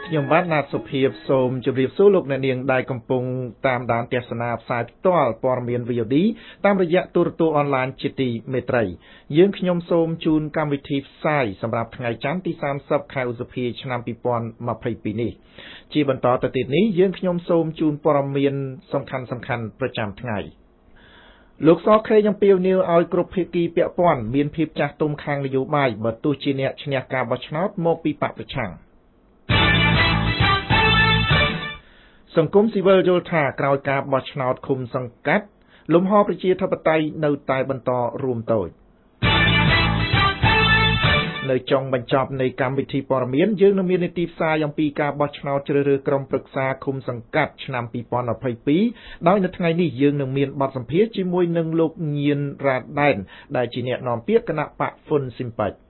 ខ្ញុំបាទណាត់សុភីបសូមជម្រាបសួរលោកអ្នកនាងដែលកំពុងតាមដានទស្សនាផ្សាយផ្ទាល់ព័ត៌មាន VOD តាមរយៈទូរទស្សន៍អនឡាញជាទីមេត្រីយើងខ្ញុំសូមជូនកម្មវិធីផ្សាយសម្រាប់ថ្ងៃច័ន្ទទី30ខែឧសភាឆ្នាំ2022នេះជាបន្តទៅទៀតនេះយើងខ្ញុំសូមជូនព័ត៌មានសំខាន់ប្រចាំថ្ងៃលោកសខេងអំពាវនាវឲ្យគ្រប់ភាគីពាក់ព័ន្ធមានភាពចាស់ទុំខាងនយោបាយបើទោះជាអ្នកឈ្នះការបោះឆ្នោតមកពីបកប្រឆាំងសង្គមស៊ីវិលយល់ថាក្រោយការបោះឆ្នោតឃុំសង្កាត់លំហប្រជាធិបតេយ្យនៅតែបន្តរួមតូចនៅចុងបញ្ចប់នៃកម្មវិធីព័ត៌មានយើងនឹងមាននីតិផ្សាយអំពីការបោះឆ្នោតជ្រើសរើសក្រុមប្រឹក្សាឃុំសង្កាត់ឆ្នាំ2022ដោយនៅថ្ងៃនេះយើងនឹងមានបទសម្ភាសន៍ជាមួយនឹងលោកញៀនរ៉ាដែនដែលជាអ្នកនាំពាក្យគណៈបកហ៊ុនស៊ិនប៉ិច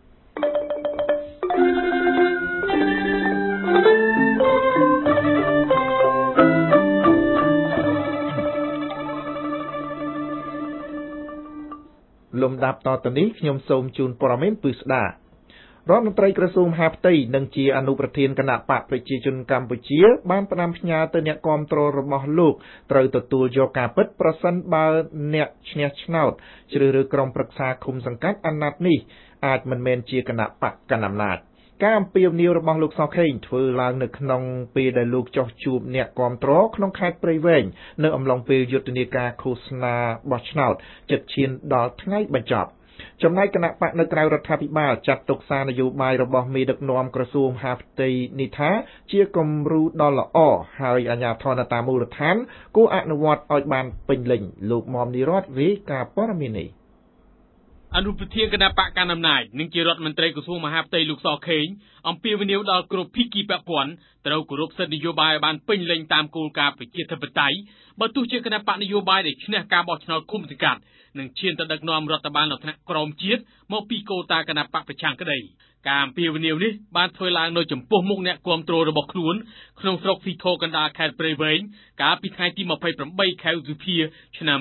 លំដាប់តទៅនេះខ្ញុំសូមជូនព័ត៌មានពិស្ដារដ្ឋមន្ត្រីក្រសួងមហាផ្ទៃនិងជាអនុប្រធានគណៈបកប្រជាជនកម្ពុជាបានផ្ដាំផ្ញើទៅអ្នកគាំទ្ររបស់លោកត្រូវទទួលយកការពិតប្រសិនបើអ្នកឈ្នះឆ្នោតជ្រើសរើសក្រុមប្រឹក្សាឃុំសង្កាត់អាណត្តិនេះអាចមិនមែនជាគណៈបកកណ្ដាលអំណាចការអំពាវនាវរបស់លោកសខេងធ្វើឡើងនៅក្នុងពេលដែលលោកចោះជួបអ្នកគាំទ្រក្នុងខេត្តព្រៃវែងនៅអំឡុងពេលយុទ្ធនាការឃោសនាបោះឆ្នោតជិតឈានដល់ថ្ងៃបញ្ចប់ចំណែកគណៈបកនៅក្រៅរដ្ឋាភិបាលចាត់ទុកសារនយោបាយរបស់មេដឹកនាំក្រសួងមហាផ្ទៃនេះថាជាគំរូដ៏ល្អហើយអាជ្ញាធរនៅតាមមូលដ្ឋានគួរអនុវត្តឲ្យបានពេញលេញលោកមុំនីរតរាយការណ៍ព័ត៌មាននេះអនុប្រធានគណៈបកកណ្ដាលអំណាចនិងជារដ្ឋមន្ត្រីក្រសួងមហាផ្ទៃលោកសខេងអំពាវនាវដល់គ្រប់ភាគីពាក់ព័ន្ធត្រូវគោរពសិទ្ធិនយោបាយឲ្យបានពេញលេញតាមគោលការណ៍ប្រជាធិបតេយ្យបើទោះជាគណៈបកនយោបាយដែលឈ្នះការបោះឆ្នោតឃុំសង្កាត់នឹងឈានទៅដឹកនាំរដ្ឋបាលនៅថ្នាក់ក្រោមជាតិមកពីកូតាគណៈបកប្រឆាំងក្តីការអំពាវនាវនេះបានធ្វើឡើងនៅចំពោះមុខអ្នកគាំទ្ររបស់ខ្លួនក្នុងស្រុកស៊ីធរកណ្ដាលខេត្តព្រៃវែងកាលពីថ្ងៃទី28ខែឧសភាឆ្នាំ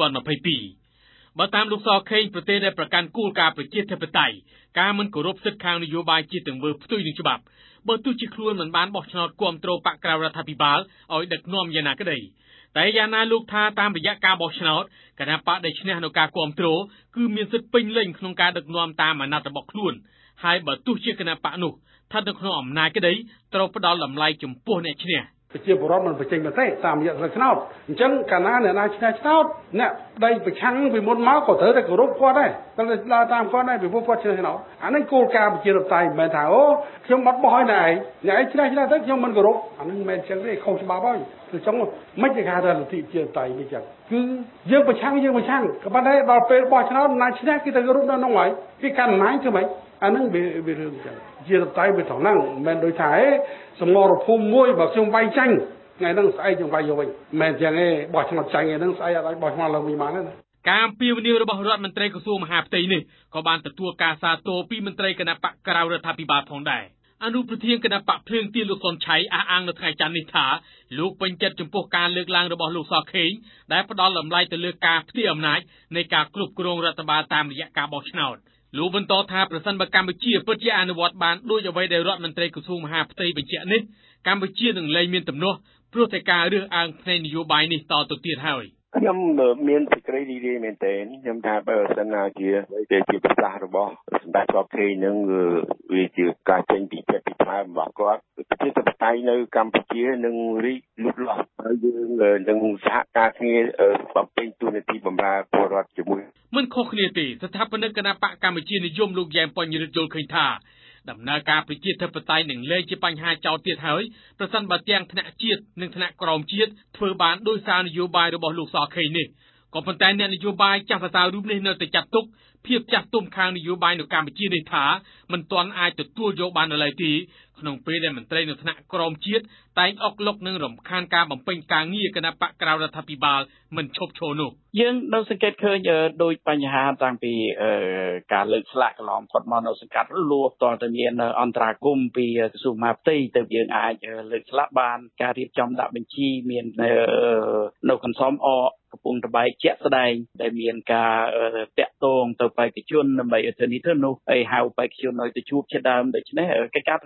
2022បើតាមលោកសខេងប្រទេសដែលប្រកាន់គោលការណ៍ប្រជាធិបតេយ្យការមិនគោរពសិទ្ធិខាងនយោបាយជាទង្វើផ្ទុយនឹងច្បាប់បើទោះជាខ្លួនមិនបានបោះឆ្នោតគាំទ្របកក្រៅរដ្ឋាភិបាលឲ្យដឹកនាំយ៉ាងណាក្តីតែយ៉ាងណាលោកថាតាមរយៈការបោះឆ្នោតគណៈបកដែលឈ្នះនៅការគាំទ្រគឺមានសិទ្ធិពេញលេញក្នុងការដឹកនាំតាមអាណត្តិរបស់ខ្លួនហើយបើទោះជាគណៈបកនោះស្ថិតនៅក្នុងអំណាចក្តីត្រូវផ្ដល់តម្លៃចំពោះអ្នកឈ្នះប្រជាពលរដ្ឋមិនបញ្ចេញមតិតាមរយៈស្លឹកឆ្នោតអញ្ចឹងកាលណាអ្នកណាឈ្នះឆ្នោតអ្នកដៃប្រឆាំងពីមុនមកក៏ត្រូវតែគោរពគាត់ដែរត្រូវតែដើរតាមគាត់ដែរពីព្រោះគាត់ឈ្នះឆ្នោតអានេះគោលការណ៍ប្រជាធិបតេយ្យមិនមែនថាអូខ្ញុំបាត់បោះឲ្យណែឯងអ្នកឯងឈ្នះទៅខ្ញុំមិនគោរពអានេះមិនមែនអញ្ចឹងទេខុសច្បាប់ហើយគឺចង់មិនគេហៅថាលទ្ធិប្រជាធិបតេយ្យនេះចឹងគឺយើងប្រឆាំងក៏ប៉ុន្តែដល់ពេលបោះឆ្នោតណាឈ្នះគេទៅគោរពនៅក្នុងហើយគេកាន់អំណាចធ្វើម៉េចអានឹងវារឿងចឹងជាតៃវាត្រង់ហ្នឹងមិនមែនដូចថាសមរភូមិមួយបើខ្ញុំវាយចាញ់ថ្ងៃហ្នឹងស្អែកខ្ញុំវាយយកវិញមិនមែនចឹងទេបោះឆ្នោតចាញ់ហ្នឹងស្អែកអាចបោះឆ្នោតឡើងវិញបានទេណាការអំពាវនាវរបស់រដ្ឋមន្ត្រីក្រសួងមហាផ្ទៃនេះក៏បានទទួលការសាទរពីមន្ត្រីគណៈបកក្រៅរដ្ឋាភិបាលផងដែរអនុប្រធានគណៈបកភ្លើងទៀនលោកសុនឆៃអះអាងនៅថ្ងៃច័ន្ទនេះថាលោកពេញចិត្តចំពោះការលើកឡើងរបស់លោកសខេងដែលផ្ដល់តម្លៃទៅលើការផ្ទេរអំណាចនៃការគ្រប់គ្រងរដ្ឋបាលតាមរយៈការបោះឆ្នោតលោកបន្តថាប្រសិនបើកម្ពុជាពិតជាអនុវត្តបានដោយអ្វីដែលរដ្ឋមន្ត្រីក្រសួងមហាផ្ទៃបញ្ជាក់នេះកម្ពុជានឹងលែងមានទំនាស់ព្រោះតែការរើសអើងផ្នែកនយោបាយនេះតទៅទៀតហើយខ្ញុំមានសេចក្តីរីករាយមែនទែនខ្ញុំថាបើសិនណាជាប្រសាសន៍របស់សម្ដេចសខេងនឹងវាជាការចេញពីចិត្តពីផ្នែករបស់គាត់ប្រជាធិបតេយ្យនៅកម្ពុជានឹងរីកលូតលាស់ហើយយើងនឹងសហការគ្នាបំពេញតួនាទីបម្រើពលរដ្ឋជាមួយមិនខុសគ្នាទេស្ថាបនិកគណៈបកកម្ពុជានិយមលោកយ៉ែមបញ្ញរិទ្ធយល់ឃើញថាដំណើរការប្រជាធិបតេយ្យនឹងលែងជាបញ្ហាចោទទៀតហើយប្រសិនបើទាំងថ្នាក់ជាតិនិងថ្នាក់ក្រោមជាតិធ្វើបានដោយសារនយោបាយរបស់លោកសខេងនេះក៏ប៉ុន្តែអ្នកនយោបាយចាស់ភាសារូបនេះនៅតែចាត់ទុកភាពចាស់ទុំខាងនយោបាយនៅកម្ពុជានេះថាមិនទាន់អាចទទួលយកបាននៅឡើយទេក្នុងពេលដែលមន្ត្រីនៅថ្នាក់ក្រោមជាតិតែងអុកឡុកនឹងរំខានការបំពេញការងារគណៈបកក្រៅរដ្ឋាភិបាលមិនឈប់ឈរនោះយើងនៅសង្កេតឃើញដោយបញ្ហាតាំងពីការលើកស្លាកកន្លងផុតមកនៅសង្កាត់លួតទៅមានអន្តរាគមន៍ពីក្រសួងមហាផ្ទៃទៅយើងអាចលើកស្លាកបានការរៀបចំដាក់បញ្ជីមាននៅកន្សំអកំពុងតបែកជាក់ស្ដែងដែលមានការតាក់ទងទៅបេក្ខជនដើម្បីឲ្យធ្វើនេះធ្វើនោះហើយហៅបេក្ខជនឲ្យទៅជួបជាដើមដូច្នេះកិច្ចការទាំងអស់នោះយើង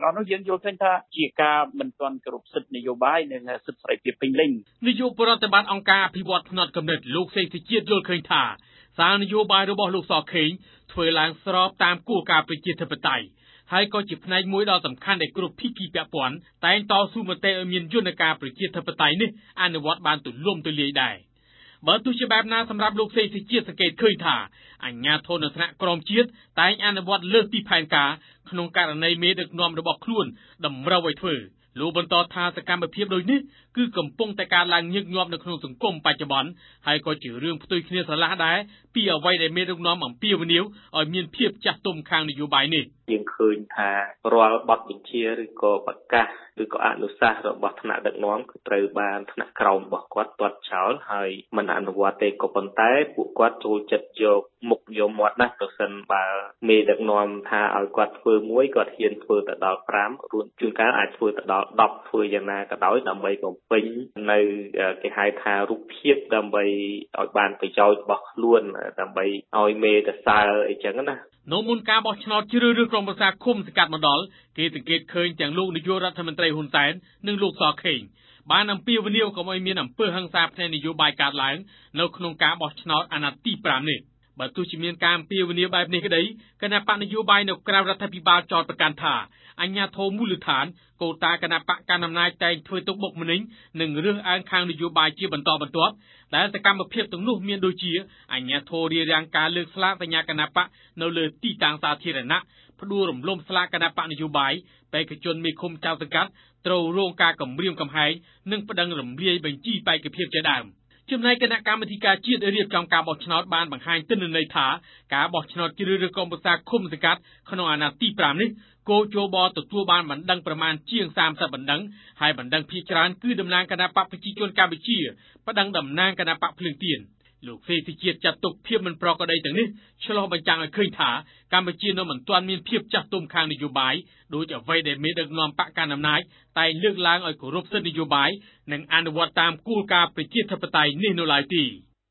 យល់ឃើញថាជាការមិនទាន់គ្រប់សិទ្ធិនយោបាយនិងសិទ្ធិសេរីភាពពេញលេញនាយកប្រតិបត្តិអង្គការអភិវឌ្ឍផ្នែកកំណត់លោកសេដ្ឋជាតិយល់ឃើញថាសារនយោបាយរបស់លោកសខេងធ្វើឡើងស្របតាមគោលការណ៍ប្រជាធិបតេយ្យហើយក៏ជាផ្នែកមួយដ៏សំខាន់ដែលគ្រប់ភាគីពាក់ព័ន្ធតែងតស៊ូមតិឲ្យមានយន្តការប្រជាធិបតេយ្យនេះអនុវត្តបានទូលំទូលាយដែរបើទោះជាបែបណាសម្រាប់លោកសេដ្ឋជាតិសង្កេតឃើញថាអាជ្ញាធរនៅថ្នាក់ក្រមជាតិតែងអនុវត្តលើសពីផែនការក្នុងករណីមេដឹកនាំរបស់ខ្លួនតម្រូវឲ្យធ្វើលោកបន្តថាសកម្មភាពដូចនេះគឺកំពុងតែកើតឡើងញឹកញាប់នៅក្នុងសង្គមបច្ចុប្បន្នហើយក៏ជារឿងផ្ទុយគ្នាស្រឡះដែរពីអ្វីដែលមេដឹកនាំអំពាវនាវឲ្យមានភាពចាស់ទុំខាងនយោបាយនេះយើងឃើញថារាល់បទបញ្ជាឬក៏ប្រកាសឬក៏អនុសាសន៍របស់ថ្នាក់ដឹកនាំគឺត្រូវបានថ្នាក់ក្រោមរបស់គាត់ទាត់ចោលហើយមិនអនុវត្តទេក៏ប៉ុន្តែពួកគាត់ចូលចិត្តយកមុខយកមាត់ណាស់ប្រសិនបើមេដឹកនាំថាឲ្យគាត់ធ្វើមួយគាត់ហ៊ានធ្វើទៅដល់5រួចជួនកាលអាចធ្វើទៅដល់10ធ្វើយ៉ាងណាក៏ដោយដើម្បីបំពេញនៅគេហៅថារូបភាពដើម្បីឲ្យបានប្រយោជន៍របស់ខ្លួនដើម្បីឲ្យមេទៅសើអីចឹងណានៅមុនការបោះឆ្នោតជ្រើសរើសក្រុមប្រឹក្សាឃុំសង្កាត់មកដល់គេសង្កេតឃើញទាំងលោកនាយករដ្ឋមន្ត្រីហ៊ុនសែននិងលោកសខេងបានអំពាវនាវកុំឲ្យមានអំពើហិង្សាផ្នែកនយោបាយកើតឡើងនៅក្នុងការបោះឆ្នោតអាណត្តិទី5នេះបើទោះជាមានការអំពាវនាវបែបនេះក្តីគណៈបកនយោបាយនៅក្រៅរដ្ឋាភិបាលចោទប្រកាន់ថាអាជ្ញាធរមូលដ្ឋានកូតាគណៈបកកណ្ដាលអំណាចតែងធ្វើទុកបុកម្នេញនិងរើសអើងខាងនយោបាយជាបន្តបន្ទាប់ដែលសកម្មភាពទាំងនោះមានដូចជាអាជ្ញាធររារាំងការលើកស្លាកសញ្ញាគណៈបកនៅលើទីតាំងសាធារណៈផ្ដួលរំលំស្លាកគណៈបកនយោបាយបេក្ខជនមេឃុំចៅសង្កាត់ត្រូវរងការគំរាមកំហែងនិងប្តឹងរំលាយបញ្ជីបេក្ខភាពជាដើមចំណែកគណៈកម្មាធិការជាតិរៀបចំការបោះឆ្នោតបានបង្ហាញទិន្នន័យថាការបោះឆ្នោតជ្រើសរើសក្រុមប្រឹក្សាឃុំសង្កាត់ក្នុងអាណត្តិទី5នេះគោជបទទួលបានបណ្ដឹងប្រមាណជាង30បណ្ដឹងហើយបណ្ដឹងភាគច្រើនគឺតំណាងគណៈបកប្រជាជនកម្ពុជាបណ្ដឹងតំណាងគណៈបកភ្លើងទៀនលោកសេដ្ឋជាតិចាត់ទុកភាពមិនប្រក្រតីទាំងនេះឆ្លុះបញ្ចាំងឲ្យឃើញថាកម្ពុជានៅមិនទាន់មានភាពចាស់ទុំខាងនយោបាយដោយអ្វីដែលមេដឹកនាំបកកណ្ដាលអំណាចតែលើកឡើងឲ្យគោរពសិទ្ធិនយោបាយនិងអនុវត្តតាមគោលការណ៍ប្រជាធិបតេយ្យនេះនៅឡើយទេ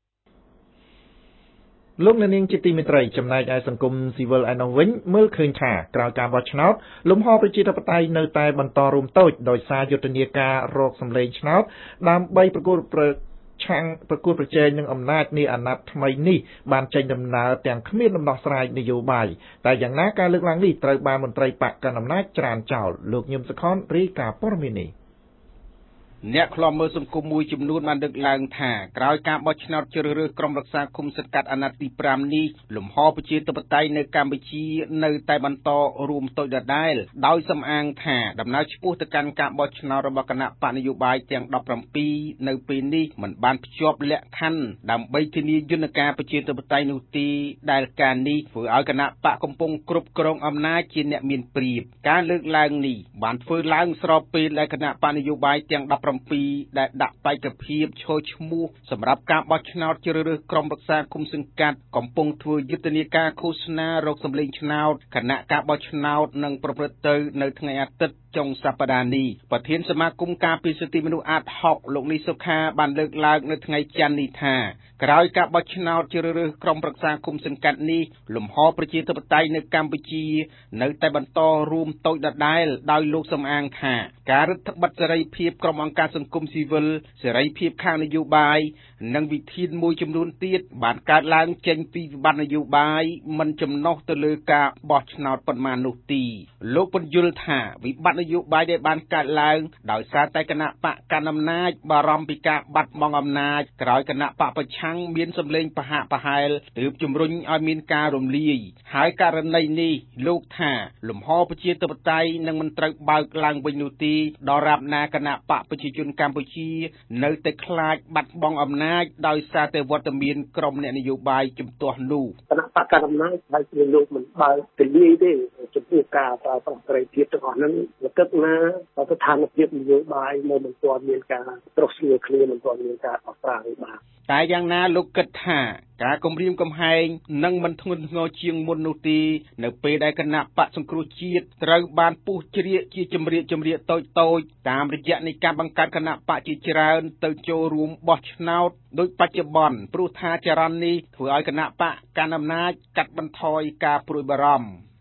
លោកអ្នកនាងជាទីមេត្រីចំណែកឯសង្គមស៊ីវិលឯនោះវិញមើលឃើញថាក្រោយការបោះឆ្នោតលំហប្រជាធិបតេយ្យនៅតែបន្តរួមតូចដោយសារយុទ្ធនាការរកសម្លេងឆ្នោតដើម្បីប្រកួតប្រជែងនឹងអំណាចនាអាណត្តិថ្មីនេះបានចេញដំណើរទាំងគ្មានដំណោះស្រាយនយោបាយតែយ៉ាងណាការលើកឡើងនេះត្រូវបានមន្ត្រីបកកណ្ដាលអំណាចច្រានចោលលោកញឹមសុខនរាយការណ៍ព័ត៌មាននេះអ្នកខ្លាំមើលសង្គមមួយចំនួនបានដឹកឡើងថាក្រោយការបោះឆ្នោតជ្រើសរើសក្រុមរក្សាឃុំសង្កាត់អាណត្តិទី5នេះលំហប្រជាធិបតេយ្យនៅកម្ពុជានៅតែបន្តរួមតូចដដែលដោយសំអាងថាដំណើរឆ្ពោះទៅកាន់ការបោះឆ្នោតរបស់គណៈបកនយោបាយទាំង17នៅពេលនេះមិនបានភ្ជាប់លក្ខខណ្ឌដើម្បីធានាយន្តការប្រជាធិបតេយ្យនោះទេដែលការនេះធ្វើឲ្យគណៈបកកំពុងគ្រប់គ្រងអំណាចជាអ្នកមានព្រៀបការលើកឡើងនេះបានធ្វើឡើងស្របពេលដែលគណៈបកនយោបាយទាំងដែលដាក់បេក្ខភាពឈរឈ្មោះសម្រាប់ការបោះឆ្នោតជ្រើសរើសក្រុមប្រឹក្សាឃុំសង្កាត់កំពុងធ្វើយុទ្ធនាការឃោសនារកសម្លេងឆ្នោតគណៈការបោះឆ្នោតនឹងប្រព្រឹត្តទៅនៅថ្ងៃអាទិត្យចុងសប្តាហ៍នេះប្រធានសមាគមការពារសិទ្ធិមនុស្សអាត60លោកនីសុខាបានលើកឡើងនៅថ្ងៃច័ន្ទនេះថាក្រោយការបោះឆ្នោតជ្រើសរើសក្រុមប្រឹក្សាឃុំសង្កាត់នេះលំហប្រជាធិបតេយ្យនៅកម្ពុជានៅតែបន្តរួមតូចដដែលដោយលោកសំអាងថាការរឹតបន្តឹងសេរីភាពក្រុមអង្គការសង្គមស៊ីវិលសេរីភាពខាងនយោបាយនិងវិធានមួយចំនួនទៀតបានកើតឡើងចេញពីវិបត្តិនយោបាយមិនចំណុះទៅលើការបោះឆ្នោតប៉ុន្មាននោះទេលោកពន្យល់ថាវិបត្តិនយោបាយដែលបានកើតឡើងដោយសារតែគណៈបកកណ្ដាលអំណាចបារម្ភពីការបាត់បង់អំណាចក្រោយគណៈបកប្រឆាំងមានសម្លេងប្រហាក់ប្រហែលទើបជំរុញឲ្យមានការរំលាយហើយករណីនេះលោកថាលំហប្រជាធិបតេយ្យនឹងមិនត្រូវបើកឡើងវិញនោះទេដរាបណាគណៈបកប្រជាជនកម្ពុជានៅតែខ្លាចបាត់បង់អំណាចដោយសារតែវត្តមានក្រុមអ្នកនយោបាយជំទាស់នោះគណៈបកកណ្ដាលអំណាចហើយជាលោកមិនបើកទលាយទេចំពោះការប្រើប្រាស់សេរីភាពទាំងអស់ហ្នឹងវាគិតណាស្ថានភាពនយោបាយនៅមិនទាន់មានការត្រោះស្រួលគ្នាមិនទាន់មានការដោះស្រាយបានតែយ៉ាងណាលោកគិតថាការគំរាមកំហែងនឹងមិនធ្ងន់ធ្ងរជាងមុននោះទេនៅពេលដែលគណៈបកសង្គ្រោះជាតិត្រូវបានពុះជ្រៀកជាចម្រៀកតូចតាមរយៈនៃការបង្កើតគណៈបកជាច្រើនទៅចូលរួមបោះឆ្នោតដោយបច្ចុប្បន្នព្រោះថាចរន្តនេះធ្វើឲ្យគណៈបកកាន់អំណាចកាត់បន្ថយការព្រួយបារម្ភ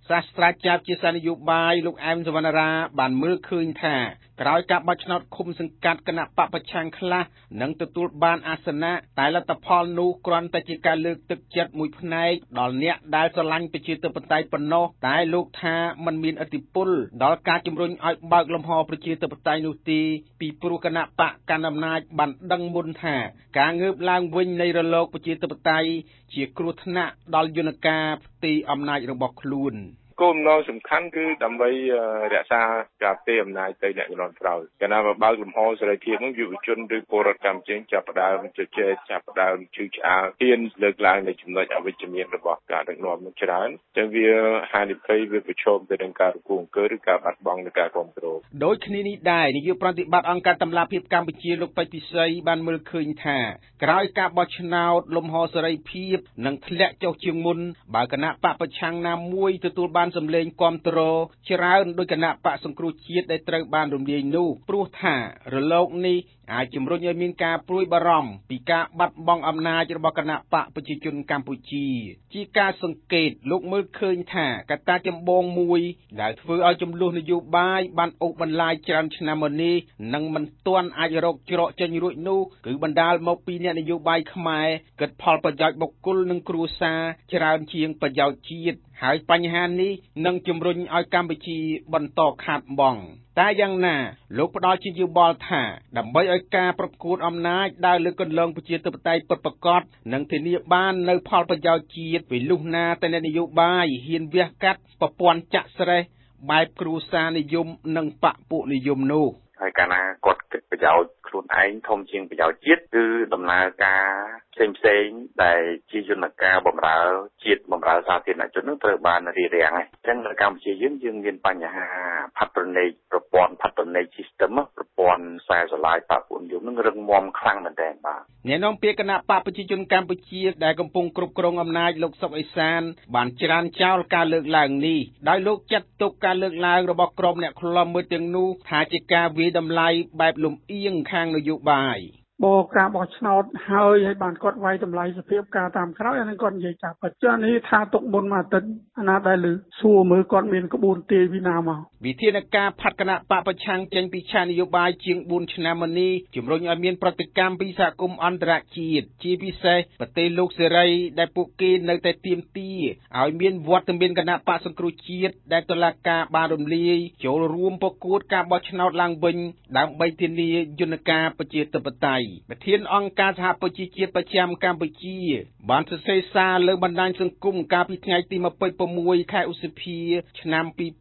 សាស្ត្រាចារ្យជាសានយោបាយលោកអែមសវណ្ណរាបានមើលឃើញថាក្រោយការបោះឆ្នោតឃុំសង្កាត់គណៈបកប្រឆាំងខ្លះនឹងទទួលបានអាសនៈតែលទ្ធផលនោះគ្រាន់តែជាការលើកទឹកចិត្តមួយផ្នែកដល់អ្នកដែលស្រឡាញ់ប្រជាធិបតេយ្យប៉ុណ្ណោះតែលោកថាมันមានឥទ្ធិពលដល់ការជំរុញឲ្យបើកលំហប្រជាធិបតេយ្យនោះទេពីព្រោះគណៈបកកណ្ដាលអំណាចបានដឹងមុនថាការងើបឡើងវិញនៃរលកប្រជាធិបតេយ្យជាគ្រោះថ្នាក់ដល់យន្តការផ្ទេរអំណាចរបស់ខ្លួនគោលបំណងសំខាន់គឺដើម្បីរក្សាការផ្ទេរអំណាចទៅអ្នកជំនាន់ក្រោយកាលណាបើកលំហសេរីភាពនោះយុវជនឬពលរដ្ឋកម្ពុជាចាប់ផ្ដើមជជែកចាប់ផ្ដើមជឿឆ្អាលហ៊ានលើកឡើងនៅចំណុចអវិជ្ជមានរបស់ការដឹកនាំនឹងច្រើនចឹងវាហានិភ័យវាប្រឈមទៅនឹងការរង្គោះអង្គើឬការបាត់បង់នៃការគ្រប់គ្រងដូចគ្នានេះដែរនាយកប្រតិបត្តិអង្គការតម្លាភាពកម្ពុជាលោកពេជ្រពិសីបានមើលឃើញថាក្រោយការបោះឆ្នោតលំហសេរីភាពនឹងធ្លាក់ចុះជាងមុនបើគណៈបកប្រឆាំងណាមួយទទួលបានសម្លេងគាំទ្រច្រើនដោយគណៈបកសង្គ្រោះជាតិដែលត្រូវបានរំលាយនោះព្រោះថារលកនេះអាចជំរុញឲ្យមានការព្រួយបារម្ភពីការបាត់បង់អំណាចរបស់គណៈបកប្រជាជនកម្ពុជាជាការសង្កេតលោកមើលឃើញថាកត្តាចម្បងមួយដែលធ្វើឲ្យចំនួននយោបាយបានអូសបន្លាយច្រើនឆ្នាំមកនេះនិងមិនទាន់អាចរកច្រកចេញរួចនោះគឺបណ្ដាលមកពីអ្នកនយោបាយខ្មែរគិតផលប្រយោជន៍បុគ្គលនិងគ្រួសារច្រើនជាងប្រយោជន៍ជាតិហើយបញ្ហានេះនឹងជំរុញឲ្យកម្ពុជាបន្តខាតបង់តែយ៉ាងណាលោកផ្ដល់ជាយោបល់ថាដើម្បីឲ្យការប្រកួតអំណាចដើរលើគន្លងប្រជាធិបតេយ្យពិតប្រាកដនិងធានាបាននៅផលប្រយោជន៍ជាតិពីលុះណាតែអ្នកនយោបាយហ៊ានវះកាត់ប្រព័ន្ធចាក់ស្រេះបែបគ្រួសារនិយមនិងបកពួកនិយមនោះហើយកាលណាគាត់គិតប្រយោជន៍ខ្លួនឯងធំជាងប្រយោជន៍ជាតិគឺដំណើរការផ្សេងដែលជាយន្តការបម្រើជាតិបម្រើសាធារណជននឹងត្រូវបានរារាំងហើយអញ្ចឹងនៅកម្ពុជាយើងមានបញ្ហាផាត់ប្រណេកប្រព័ន្ធផាត់ប្រណេក system ប្រព័ន្ធខ្សែស្រឡាយបកពួកនិយមនឹងរឹងមាំខ្លាំងមែនទែនបាទអ្នកនាំពាក្យគណៈបកប្រជាជនកម្ពុជាដែលកំពុងគ្រប់គ្រងអំណាចលោកសុកអេសានបានច្រានចោលការលើកឡើងនេះដោយលោកចាត់ទុកការលើកឡើងរបស់ក្រុមអ្នកខ្លំមើលទាំងនោះថាជាការវាយតម្លៃបែបលំអៀងខាងនយោបាយបើការបោះឆ្នោតហើយបានគាត់វាយតម្លៃសភាពការតាមក្រោយអានឹងគាត់និយាយថាបច្ចុប្បន្ននេះថាទុកមុនមួយអាទិត្យអាណាដែលលើសួរមើលគាត់មានក្បួនទាយពីណាមកវិធានការផាត់គណៈបកប្រឆាំងចេញពីឆាននយោបាយជាង4ឆ្នាំមកនេះជំរុញឲ្យមានប្រតិកម្មពីសហគមន៍អន្តរជាតិជាពិសេសប្រទេសលោកសេរីដែលពួកគេនៅតែទាមទារឲ្យមានវត្តមានគណៈបកសង្គ្រោះជាតិដែលតុលាការបានរំលាយចូលរួមប្រកួតការបោះឆ្នោតឡើងវិញដើម្បីធានាយន្តការប្រជាធិបតេយ្យប្រធានអង្គការសហប្រជាជាតិប្រចាំកម្ពុជាបានសរសេរសារលើបណ្ដាញសង្គមកាលពីថ្ងៃទី26ខែឧសភា ឆ្នាំ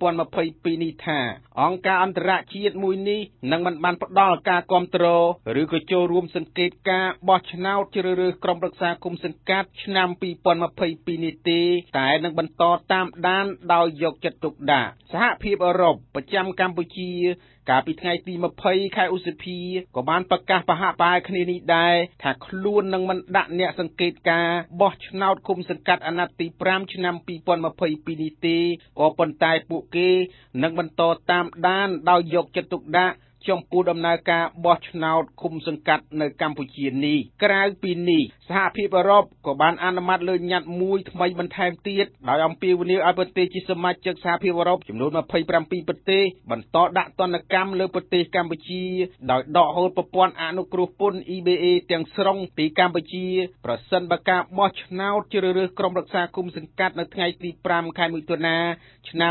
2022នេះថាអង្គការអន្តរជាតិមួយនេះនឹងមិនបានផ្ដល់ការគាំទ្រឬក៏ចូលរួមសង្កេតការបោះឆ្នោតជ្រើសរើសក្រុមប្រឹក្សាគុំសង្កាត់ឆ្នាំ2022នេះទេតែនឹងបន្តតាមដានដោយយកចិត្តទុកដាក់សហភាពអឺរ៉ុបប្រចាំកម្ពុជាកាលពីថ្ងៃទី20ខែឧសភាក៏បានប្រកាសប្រហាក់ប្រហែលគ្នានេះដែរថាខ្លួននឹងមិនដាក់អ្នកសង្កេតការបោះឆ្នោតគុំសង្កាត់អាណត្តិទី5ឆ្នាំ2022នេះទេក៏ប៉ុន្តែពួកគេនឹងបន្តតាមដានដោយយកចិត្តទុកដាក់ចំពោះដំណើរការបោះឆ្នោតឃុំសង្កាត់នៅកម្ពុជានេះក្រៅពីនេះសហភាពអឺរ៉ុបក៏បានអនុម័តលើញត្តិមួយថ្មីបន្ថែមទៀតដោយអំពាវនាវឲ្យប្រទេសជាសមាជិកសហភាពអឺរ៉ុបចំនួន27ប្រទេសបន្តដាក់ទណ្ឌកម្មលើប្រទេសកម្ពុជាដោយដកហូតប្រព័ន្ធអនុគ្រោះពន្ធ EBA ទាំងស្រុងពីកម្ពុជាប្រសិនបើការបោះឆ្នោតជ្រើសរើសក្រុមរក្សាគុំសង្កាត់នៅថ្ងៃទី5ខែមិថុនាឆ្នាំ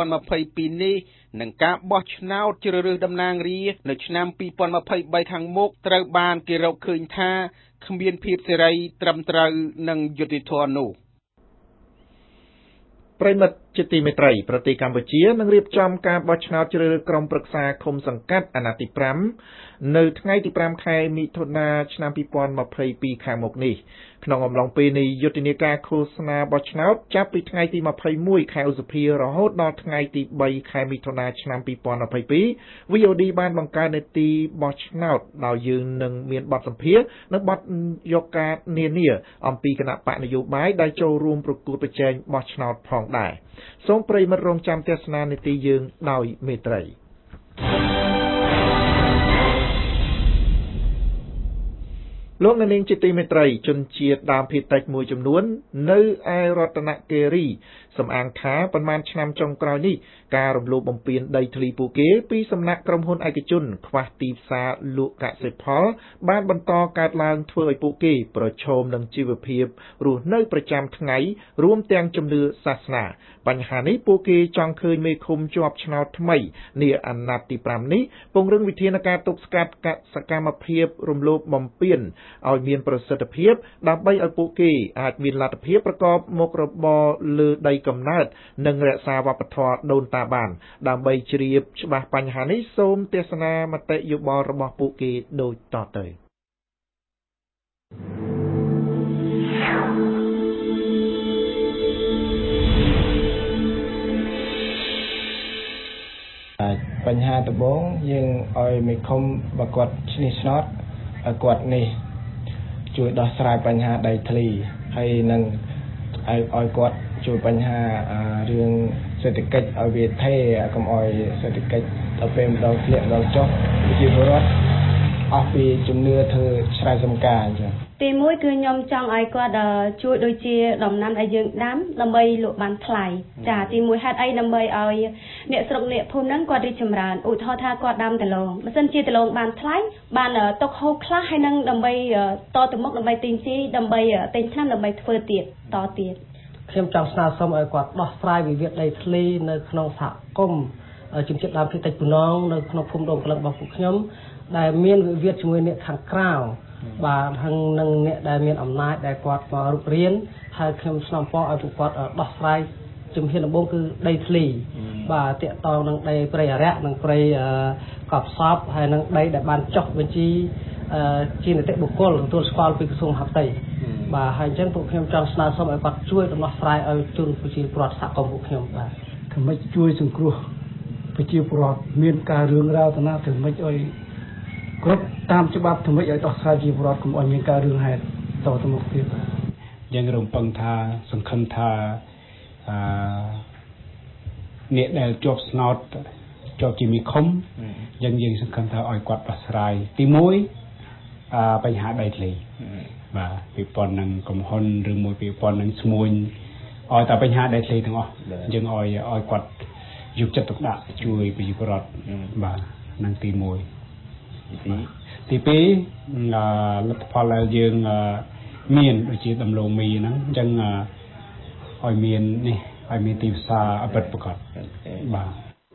2022នេះនិងការបោះឆ្នោតជ្រើសរើសតំណាងរាស្ត្រនៅឆ្នាំ2023ខាងមុខត្រូវបានគេរកឃើញថាគ្មានភាពសេរីត្រឹមត្រូវនិងយុត្តិធម៌នោះប្រិមិត្តជាទីមេត្រីប្រទេសកម្ពុជានឹងរៀបចំការបោះឆ្នោតជ្រើសរើសក្រុមប្រឹក្សាឃុំសង្កាត់អាណត្តិទី5នៅថ្ងៃទី5ខែមិថុនាឆ្នាំ2022ខាងមុខនេះក្នុងអំឡុងពេលនៃយុទ្ធនាការឃោសនាបោះឆ្នោតចាប់ពីថ្ងៃទី21ខែឧសភារហូតដល់ថ្ងៃទី3ខែមិថុនាឆ្នាំ2022 VOD បានបង្កើតនីតិបោះឆ្នោតដោយយើងនឹងមានបទសម្ភាសន៍និងបទយកការនានាអំពីគណៈបកនយោបាយដែលចូលរួមប្រកួតប្រជែងបោះឆ្នោតផងដែរសូមប្រិយមិត្តរងចាំទស្សនានីតិយើងដោយមេត្រីលោកអ្នកនាងជាទីមេត្រីជនជាតិដើមភាគតិចមួយចំនួននៅឯរដ្ឋនគិរីសំអាងថាប៉ុន្មានឆ្នាំចុងក្រោយនេះការរំលោភបំពានដីធ្លីពួកគេពីសំណាក់ក្រុមហ៊ុនឯកជនខ្វះទីផ្សារលក់កសិផលបានបន្តកើតឡើងធ្វើឲ្យពួកគេប្រឈមនឹងជីវភាពរស់នៅប្រចាំថ្ងៃរួមទាំងជំនឿសាសនាបញ្ហានេះពួកគេចង់ឃើញមេឃុំជាប់ឆ្នោតថ្មីនាអាណត្តិទី5នេះពង្រឹងវិធានការទប់ស្កាត់សកម្មភាពរំលោភបំពានឲ្យមានប្រសិទ្ធភាពដើម្បីឲ្យពួកគេអាចមានលទ្ធភាពប្រកបមុខរបរលើដីកំណើតនិងរក្សាវប្បធម៌ដូនតាបានដើម្បីជ្រាបច្បាស់បញ្ហានេះសូមទស្សនាមតិយោបល់របស់ពួកគេដូចតទៅបញ្ហាដំបូងយើងឲ្យមេឃុំបើគាត់ឈ្នះឆ្នោតឲ្យគាត់នេះជួយដោះស្រាយបញ្ហាដីធ្លីហើយនឹងឲ្យគាត់ជួយបញ្ហារឿងសេដ្ឋកិច្ចឲ្យវាថេរកុំឲ្យសេដ្ឋកិច្ចដល់ពេលម្ដងធ្លាក់ម្ដងចុះប្រជាពលរដ្ឋអស់ពីជំនឿធ្វើស្រែចម្ការអញ្ចឹងទីមួយគឺខ្ញុំចង់ឲ្យគាត់ជួយដូចជាដំណាំដែលយើងដាំដើម្បីលក់បានថ្លៃចាទីមួយហេតុអីដើម្បីឲ្យអ្នកស្រុកអ្នកភូមិហ្នឹងគាត់រីកចម្រើនឧទាហរណ៍ថាគាត់ដាំដំឡូងបើសិនជាដំឡូងបានថ្លៃបានទុកហូបខ្លះហើយនឹងដើម្បីតទៅមុខដើម្បីទិញជីដើម្បីទិញថ្នាំដើម្បីធ្វើទៀតខ្ញុំចង់ស្នើសុំឲ្យគាត់ដោះស្រាយវិវាទដីធ្លីនៅក្នុងសហគមន៍ជំនឿដើមភាគតិចពូនងនៅក្នុងភូមិដងក្លឹបរបស់ពួកខ្ញុំដែលមានវិវាទជាមួយអ្នកខាងក្រៅបាទហើយនឹងអ្នកដែលមានអំណាចដែលគាត់មករុករៀនហើយខ្ញុំស្នើពរឲ្យពួកគាត់ដោះស្រាយជំហានដំបូងគឺដីធ្លីបាទតាក់ទងនឹងដីព្រៃអរិយនិងព្រៃកប់សពហើយនឹងដីដែលបានចុះបញ្ជីជានីតិបុគ្គលទទួលស្គាល់ពីក្រសួងមហាផ្ទៃបាទហើយអញ្ចឹងពួកខ្ញុំចង់ស្នើសុំឲ្យគាត់ជួយដំណោះស្រាយឲ្យជនប្រជាពលរដ្ឋសហគមន៍ពួកខ្ញុំបាទធ្វើម៉េចជួយសង្គ្រោះប្រជាពលរដ្ឋមានការរឿងរ៉ាវទៅណាធ្វើម៉េចឲ្យគ្រប់តាមច្បាប់ធ្វើម៉េចឲ្យដោះស្រាយប្រជាពលរដ្ឋកុំឲ្យមានការរឿងហេតុតទៅមុខទៀតយើងរំពឹងថាសង្ឃឹមថាអ្នកដែលជាប់ស្នោតជាប់ជាមីឃុំយើងសង្ឃឹមថាឲ្យគាត់ដោះស្រាយទី1បញ្ហាដីធ្លីបាទពីប៉ុណ្ណឹងកំហុនឬមួយពីប៉ុណ្ណឹងឈ្មួញឲ្យតែបញ្ហាដីធ្លីទាំងអស់យើងឲ្យគាត់យកចិត្តទុកដាក់ជួយប្រជាពលរដ្ឋបាទនឹងទី1ទី2លទ្ធផលដែលយើងមានដូចជាដំឡូងមីហ្នឹងអញ្ចឹងឲ្យមានទីផ្សារអពិតប្រាកដបាទ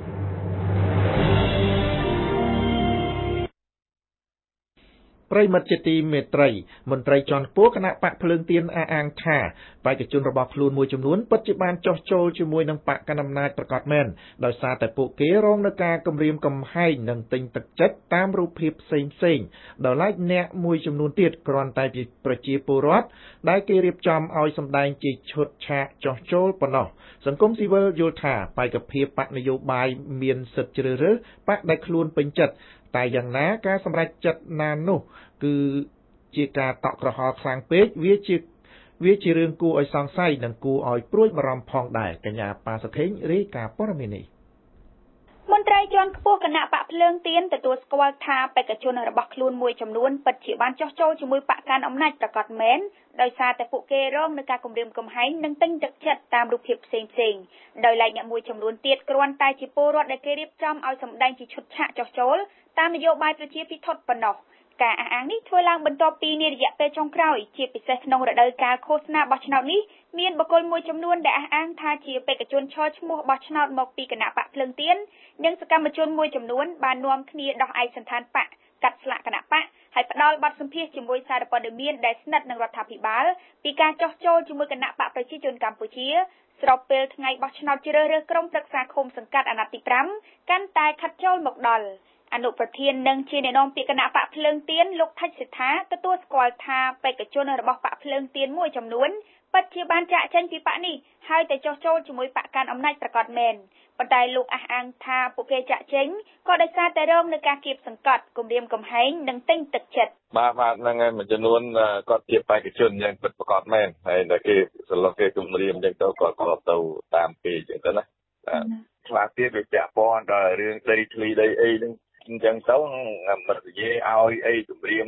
ប្រិមិត្តជាទីមេត្រីមន្ត្រីជាន់ខ្ពស់គណៈបកភ្លើងទៀនអះអាងថាបេក្ខជនរបស់ខ្លួនមួយចំនួនពិតជាបានចោះចូលជាមួយនឹងបកកណ្ដាលអំណាចប្រកាសមែនដោយសារតែពួកគេរងនឹងការគំរាមកំហែងនិងទិញទឹកចិត្តតាមរូបភាពផ្សេងដល់ឡែកអ្នកមួយចំនួនទៀតគ្រាន់តែជាប្រជាពលរដ្ឋដែលគេរៀបចំឲ្យសម្ដែងជាឈុតឆាកចោះចូលប៉ុណ្ណោះសង្គមស៊ីវិលយល់ថាបេក្ខភាពបកនយោបាយមានសិទ្ធិជ្រើសរើសបកដែលខ្លួនពេញចិត្តតែយ៉ាងណាការសម្រេចចិត្តណានោះគឺជាការតក់ក្រហល់ខ្លាំងពេកវាជារឿងគួរឲ្យសង្ស័យនិងគួរឲ្យព្រួយបារម្ភផងដែរកញ្ញាប៉ាសុខេងរាយការណ៍ព័ត៌មាននេះមន្ត្រីជាន់ខ្ពស់គណៈបកភ្លើងទៀនទទួលស្គាល់ថាបេក្ខជនរបស់ខ្លួនមួយចំនួនពិតជាបានចោះចូលជាមួយបកកាន់អំណាចប្រកាសមែនដោយសារតែពួកគេរងនឹងការគំរាមកំហែងនិងទិញទឹកចិត្តតាមរូបភាពផ្សេងដោយឡែកអ្នកមួយចំនួនទៀតគ្រាន់តែជាពលរដ្ឋដែលគេរៀបចំឲ្យសម្ដែងជាឈុតឆាកចោះចូលតាមនយោបាយប្រជាពិធប៉ុណ្ណោះការអះអាងនេះធ្វើឡើងបន្ទាប់ពីនារយៈពេលចុងក្រោយជាពិសេសក្នុងរដូវកាលឃោសនាបោះឆ្នោតនេះមានបុគ្គលមួយចំនួនដែលអះអាងថាជាបេក្ខជនឈរឈ្មោះបោះឆ្នោតមកពីគណៈបកភ្លើងទៀននិងសកម្មជនមួយចំនួនបាននាំគ្នាដោះឯកសណ្ឋានបកកាត់ស្លាកគណៈបកហើយផ្ដាល់បទសម្ភាសន៍ជាមួយសារព័ត៌មានដែលស្និទ្ធនឹងរដ្ឋាភិបាលពីការចោះចូលជាមួយគណៈបកប្រជាជនកម្ពុជាស្របពេលថ្ងៃបោះឆ្នោតជ្រើសរើសក្រុមប្រឹក្សាឃុំសង្កាត់អាណត្តិទី5កាន់តែខិតចូលមកដល់អនុប្រធាននិងជាអ្នកនាំពាក្យគណៈបកភ្លើងទៀនលោកថាច់សិដ្ឋាទទួលស្គាល់ថាបេក្ខជនរបស់បកភ្លើងទៀនមួយចំនួនពិតជាបានចាក់ចេញពីបកនេះហើយតែចោះចូលជាមួយបកកាន់អំណាចប្រកាសមែនប៉ុន្តែលោកអះអាងថាពួកគេចាក់ចេញក៏ដោយសារតែរងនឹងការគៀបសង្កត់គំរាមកំហែងនិងទិញទឹកចិត្តបាទហ្នឹងហើយមួយចំនួនគាត់ជាបេក្ខជនយ៉ាងពិតប្រាកដមែនហើយតែគេស្លឹកគេគំរាមអញ្ចឹងទៅគាត់ក៏ទៅតាមគេអញ្ចឹងទៅណាខ្លះទៀតវាពាក់ព័ន្ធដល់រឿងដីធ្លីដីអីហ្នឹងអញ្ចឹងទៅមិននិយាយឲ្យអីគម្រាម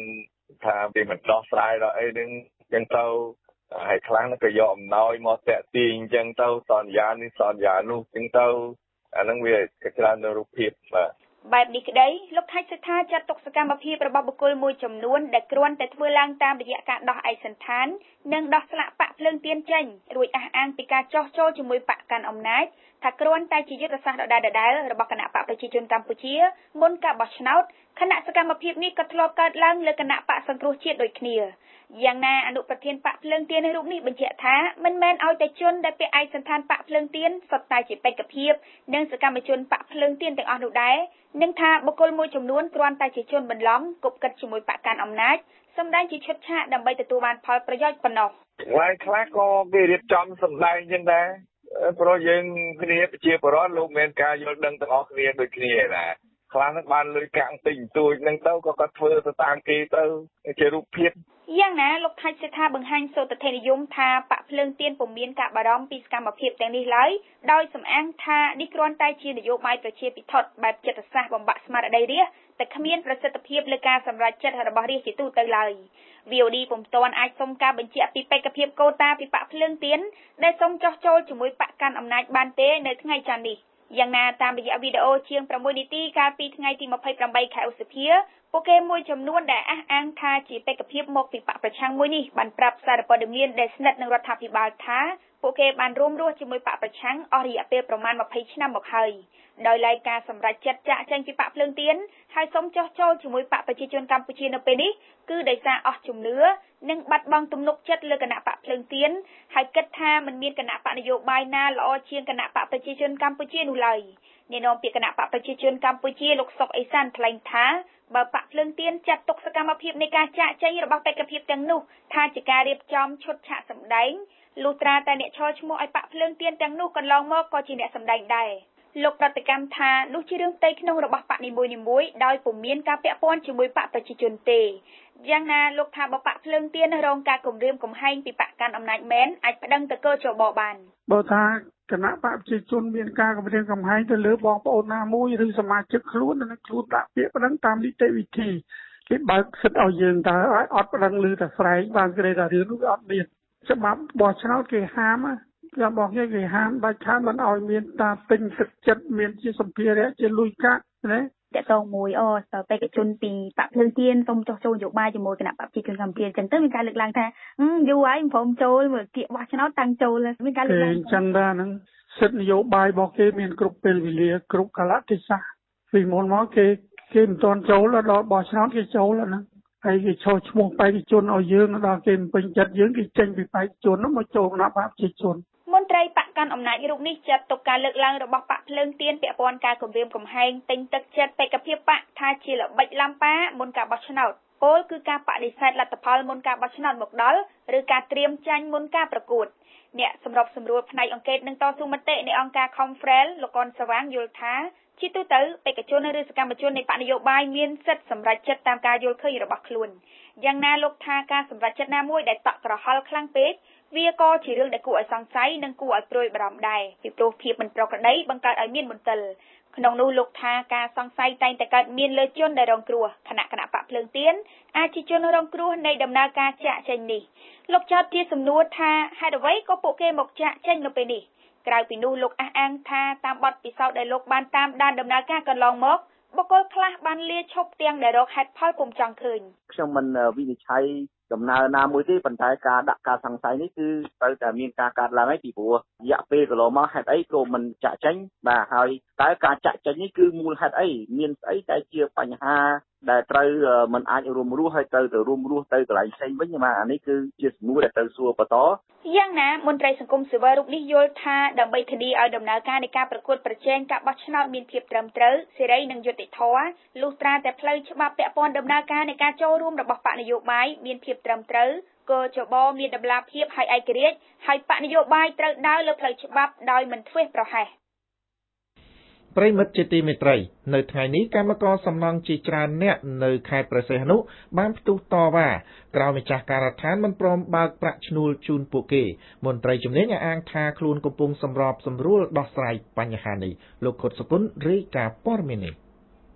ថាវាមិនដោះស្រាយដល់អីនឹងចឹងទៅហើយខ្លាំងក៏យកអំណោយមកតាក់ទាញចឹងទៅសន្យានេះសន្យានោះចឹងទៅអានឹងវាច្រើននៅរូបភាពបាទបែបនេះក្តីលោកថៃសិដ្ឋាចាត់ទុកសកម្មភាពរបស់បុគ្គលមួយចំនួនដែលគ្រាន់តែធ្វើឡើងតាមរយៈការដោះឯកសណ្ឋាននិងដោះស្លាកប៉ាក់ភ្លើងទៀនចេញរួចអះអាងពីការចោះចូលជាមួយបកកាន់អំណាចថាគ្រាន់តែជាយុទ្ធសាស្ត្រដដែលៗរបស់គណៈបកប្រជាជនកម្ពុជាមុនការបោះឆ្នោតគណៈសកម្មភាពនេះក៏ធ្លាប់កើតឡើងលើគណៈបកសង្គ្រោះជាតិដូចគ្នាយ៉ាងណាអនុប្រធានបកភ្លើងទៀនរូបនេះបញ្ជាក់ថាមិនមែនឲ្យតែជនដែលពាក់ឯកសណ្ឋានបកភ្លើងទៀនសុទ្ធតែជាបេក្ខភាពនិងសកម្មជនបកភ្លើងទៀនទាំងអស់នោះដែរនឹងថាបុគ្គលមួយចំនួនគ្រាន់តែជាជនបន្លំគប់គិតជាមួយបកកាន់អំណាចសម្ដែងជាឈុតឆាកដើម្បីទទួលបានផលប្រយោជន៍ប៉ុណ្ណោះហើយខ្លះក៏គេរៀបចំសម្ដែងចឹងដែរព្រោះយើងគ្នាជាបរិវត្តលោកមានការយល់ដឹងទាំងអស់គ្នាដូចគ្នាដែរខ្លះនឹងបានលុយកាក់តិចតួចហ្នឹងទៅក៏គាត់ធ្វើទៅតាមគេទៅជារូបភាពយ៉ាងណាលោកថៃសិដ្ឋាបង្ហាញសោតធិនិយមថាបកភ្លើងទៀនពុំមានការបារម្ភពីសកម្មភាពទាំងនេះឡើយដោយសំអាងថានេះគ្រាន់តែជានយោបាយប្រជាពិធដ្ឋបែបចិត្តសាស្ត្របំបាក់ស្មារតីរាស្ត្រតែគ្មានប្រសិទ្ធភាពលើការសម្រេចចិត្តរបស់រាស្ត្រជាទូទៅឡើយ VOD ពុំទាន់អាចសុំការបញ្ជាក់ពីបេក្ខភាពកូតាពីបកភ្លើងទៀនដែលសុំចោះចូលជាមួយបកកាន់អំណាចបានទេនៅថ្ងៃច័ន្ទនេះយ៉ាងណាតាមរយៈវីដេអូជាង6នាទីកាលពីថ្ងៃទី28ខែឧសភាពួកគេមួយចំនួនដែលអះអាងថាជាបេក្ខភាពមកពីបកប្រឆាំងមួយនេះបានប្រាប់សារព័ត៌មានដែលស្និទ្ធនឹងរដ្ឋាភិបាលថាពួកគេបានរួមរស់ជាមួយបកប្រឆាំងអស់រយៈពេលប្រមាណ20ឆ្នាំមកហើយដោយឡែកការសម្រេចចិត្តចាក់ចែងពីបកភ្លើងទៀនហើយសូមចោះចូលជាមួយបកប្រជាជនកម្ពុជានៅពេលនេះគឺដោយសារអស់ជំនឿនិងបាត់បង់ទំនុកចិត្តលើគណៈបកភ្លើងទៀនហើយគិតថាមិនមានគណៈបកនយោបាយណាល្អជាងគណៈបកប្រជាជនកម្ពុជានោះឡើយអ្នកនាំពាក្យគណៈបកប្រជាជនកម្ពុជាលោកសុកអេសានថ្លែងថាបើបកភ្លើងទៀនចាត់ទុកសកម្មភាពនៃការចាក់ចែងរបស់បេក្ខភាពទាំងនោះថាជាការរៀបចំឈុតឆាកសម្ដែងលុះត្រាតែអ្នកឈរឈ្មោះឲ្យបកភ្លើងទៀនទាំងនោះកន្លងមកក៏ជាអ្នកសម្ដែងដែរលោកប្រតិកម្មថានោះជារឿងផ្ទៃក្នុងរបស់បកនីមួយៗដោយពុំមានការពាក់ព័ន្ធជាមួយបកប្រជាជនទេយ៉ាងណាលោកថាបើបកភ្លើងទៀនរងការគំរាមកំហែងពីបកកាន់អំណាចមែនអាចប្តឹងទៅកោជបបានបើថាគណៈបកប្រជាជនមានការគំរាមកំហែងទៅលើបងប្អូនណាមួយឬសមាជិកខ្លួននឹងខ្លួនដាក់ពាក្យប្តឹងតាមនីតិវិធីគេបើកសិទ្ធិឲ្យយើងតើអត់ប្តឹងឬតែស្រែកបានគេថារឿងនោះវាអត់មានច្បាប់បោះឆ្នោតគេហាមរបស់គេហាមដាច់ខាតមិនឲ្យមានតាទិញទឹកចិត្តមានជាសម្ភារៈជាលុយកាក់ណាតកតងមួយបេក្ខជនពីបកភ្លើងទៀនសូមចោះចូលនយោបាយជាមួយគណៈបកប្រជាជនកម្ពុជាអញ្ចឹងទៅមានការលើកឡើងថាយូរហើយមិនព្រមចូលមើលគៀកបោះឆ្នោតតាំងចូលមានការលើកឡើងអញ្ចឹងដែរហ្នឹងសិទ្ធិនយោបាយរបស់គេមានគ្រប់ពេលវេលាគ្រប់កលៈទេសៈពីមុនមកគេមិនទាន់ចូលដល់បោះឆ្នោតគេចូលហ្នឹងហើយគេឈោះឈ្មោះបេក្ខជនឲ្យយើងដល់គេពេញចិត្តយើងគេចេញពីបេក្ខជននោះមកចូលគណៈបកប្រជាជនមន្ត្រីបកកាន់អំណាចរូបនេះចាត់ទុកការលើកឡើងរបស់បកភ្លើងទៀនពាក់ព័ន្ធការគម្រាមកំហែងទិញទឹកចិត្តបេក្ខភាពបកថាជាល្បិចឡាំប៉ាមុនការបោះឆ្នោតពោលគឺការបដិសេធលទ្ធផលមុនការបោះឆ្នោតមកដល់ឬការត្រៀមចាញ់មុនការប្រកួតអ្នកសម្របសម្រួលផ្នែកអង្កេតនិងតស៊ូមតិនៃអង្គការ Confrel លោកកនសវាងយល់ថាជាទូទៅបេក្ខជនឬសកម្មជននៃបកនយោបាយមានសិទ្ធិសម្រេចចិត្តតាមការយល់ឃើញរបស់ខ្លួនយ៉ាងណាលោកថាការសម្រេចចិត្តណាមួយដែលតក់ក្រហល់ខ្លាំងពេកវាក៏ជារឿងដែលគួរឲ្យសង្ស័យនិងគួរឲ្យព្រួយបារម្ភដែរពីព្រោះភាពមិនប្រក្រតីបង្កើតឲ្យមានមន្ទិលក្នុងនោះលោកថាការសង្ស័យតែងតែកើតមានលើជនដែលរងគ្រោះគណៈបកភ្លើងទៀនអាចជាជនរងគ្រោះនៃដំណើរការចាក់ចេញនេះលោកចោទជាសំណួរថាហេតុអ្វីក៏ពួកគេមកចាក់ចេញនៅពេលនេះក្រៅពីនោះលោកអះអាងថាតាមបទពិសោធន៍ដែលលោកបានតាមដានដំណើរការកន្លងមកបុគ្គលខ្លះបានលាឈប់ទាំងដែលរកហេតុផលពុំចង់ឃើញខ្ញុំមិនវិនិច្ឆ័យដំណើរណាមួយទេប៉ុន្តែការដាក់ការសង្ស័យនេះគឺត្រូវតែមានការកាត់ឡើងហើយពីព្រោះរយៈពេលកន្លងមកហេតុអីក៏មិនចាក់ចេញបាទហើយតើការចាក់ចេញនេះគឺមូលហេតុអីមានស្អីដែលជាបញ្ហាដែលត្រូវមិនអាចរួមរស់ហើយទៅរួមរស់ទៅកន្លែងផ្សេងវិញបាទអានេះគឺជាសំណួរដែលត្រូវសួរបន្តយ៉ាងណាមន្ត្រីសង្គមស៊ីវិលរូបនេះយល់ថាដើម្បីធានាឲ្យដំណើរការនៃការប្រកួតប្រជែងការបោះឆ្នោតមានភាពត្រឹមត្រូវសេរីនិងយុត្តិធម៌លុះត្រាតែផ្លូវច្បាប់ពាក់ព័ន្ធដំណើរការនៃការចូលរួមរបស់បកនយោបាយមានភាពត្រឹមត្រូវក៏ចបមានតម្លាភាពហើយឯករាជ្យហើយបកនយោបាយត្រូវដើរលើផ្លូវច្បាប់ដោយមិនធ្វេសប្រហែសប្រិមិត្តជាទីមេត្រីនៅថ្ងៃនេះកម្មករសំណង់ជាច្រើនអ្នកនៅខេត្តព្រះសីហនុបានផ្ទុះតវ៉ាក្រោយម្ចាស់ការដ្ឋានមិនព្រមបើកប្រាក់ឈ្នួលជូនពួកគេមន្ត្រីជំនាញអាងថាខ្លួនកំពុងសម្របសម្រួលដោះស្រាយបញ្ហានេះលោកខុតសុគន្ធរាយការណ៍ព័ត៌មាននេះ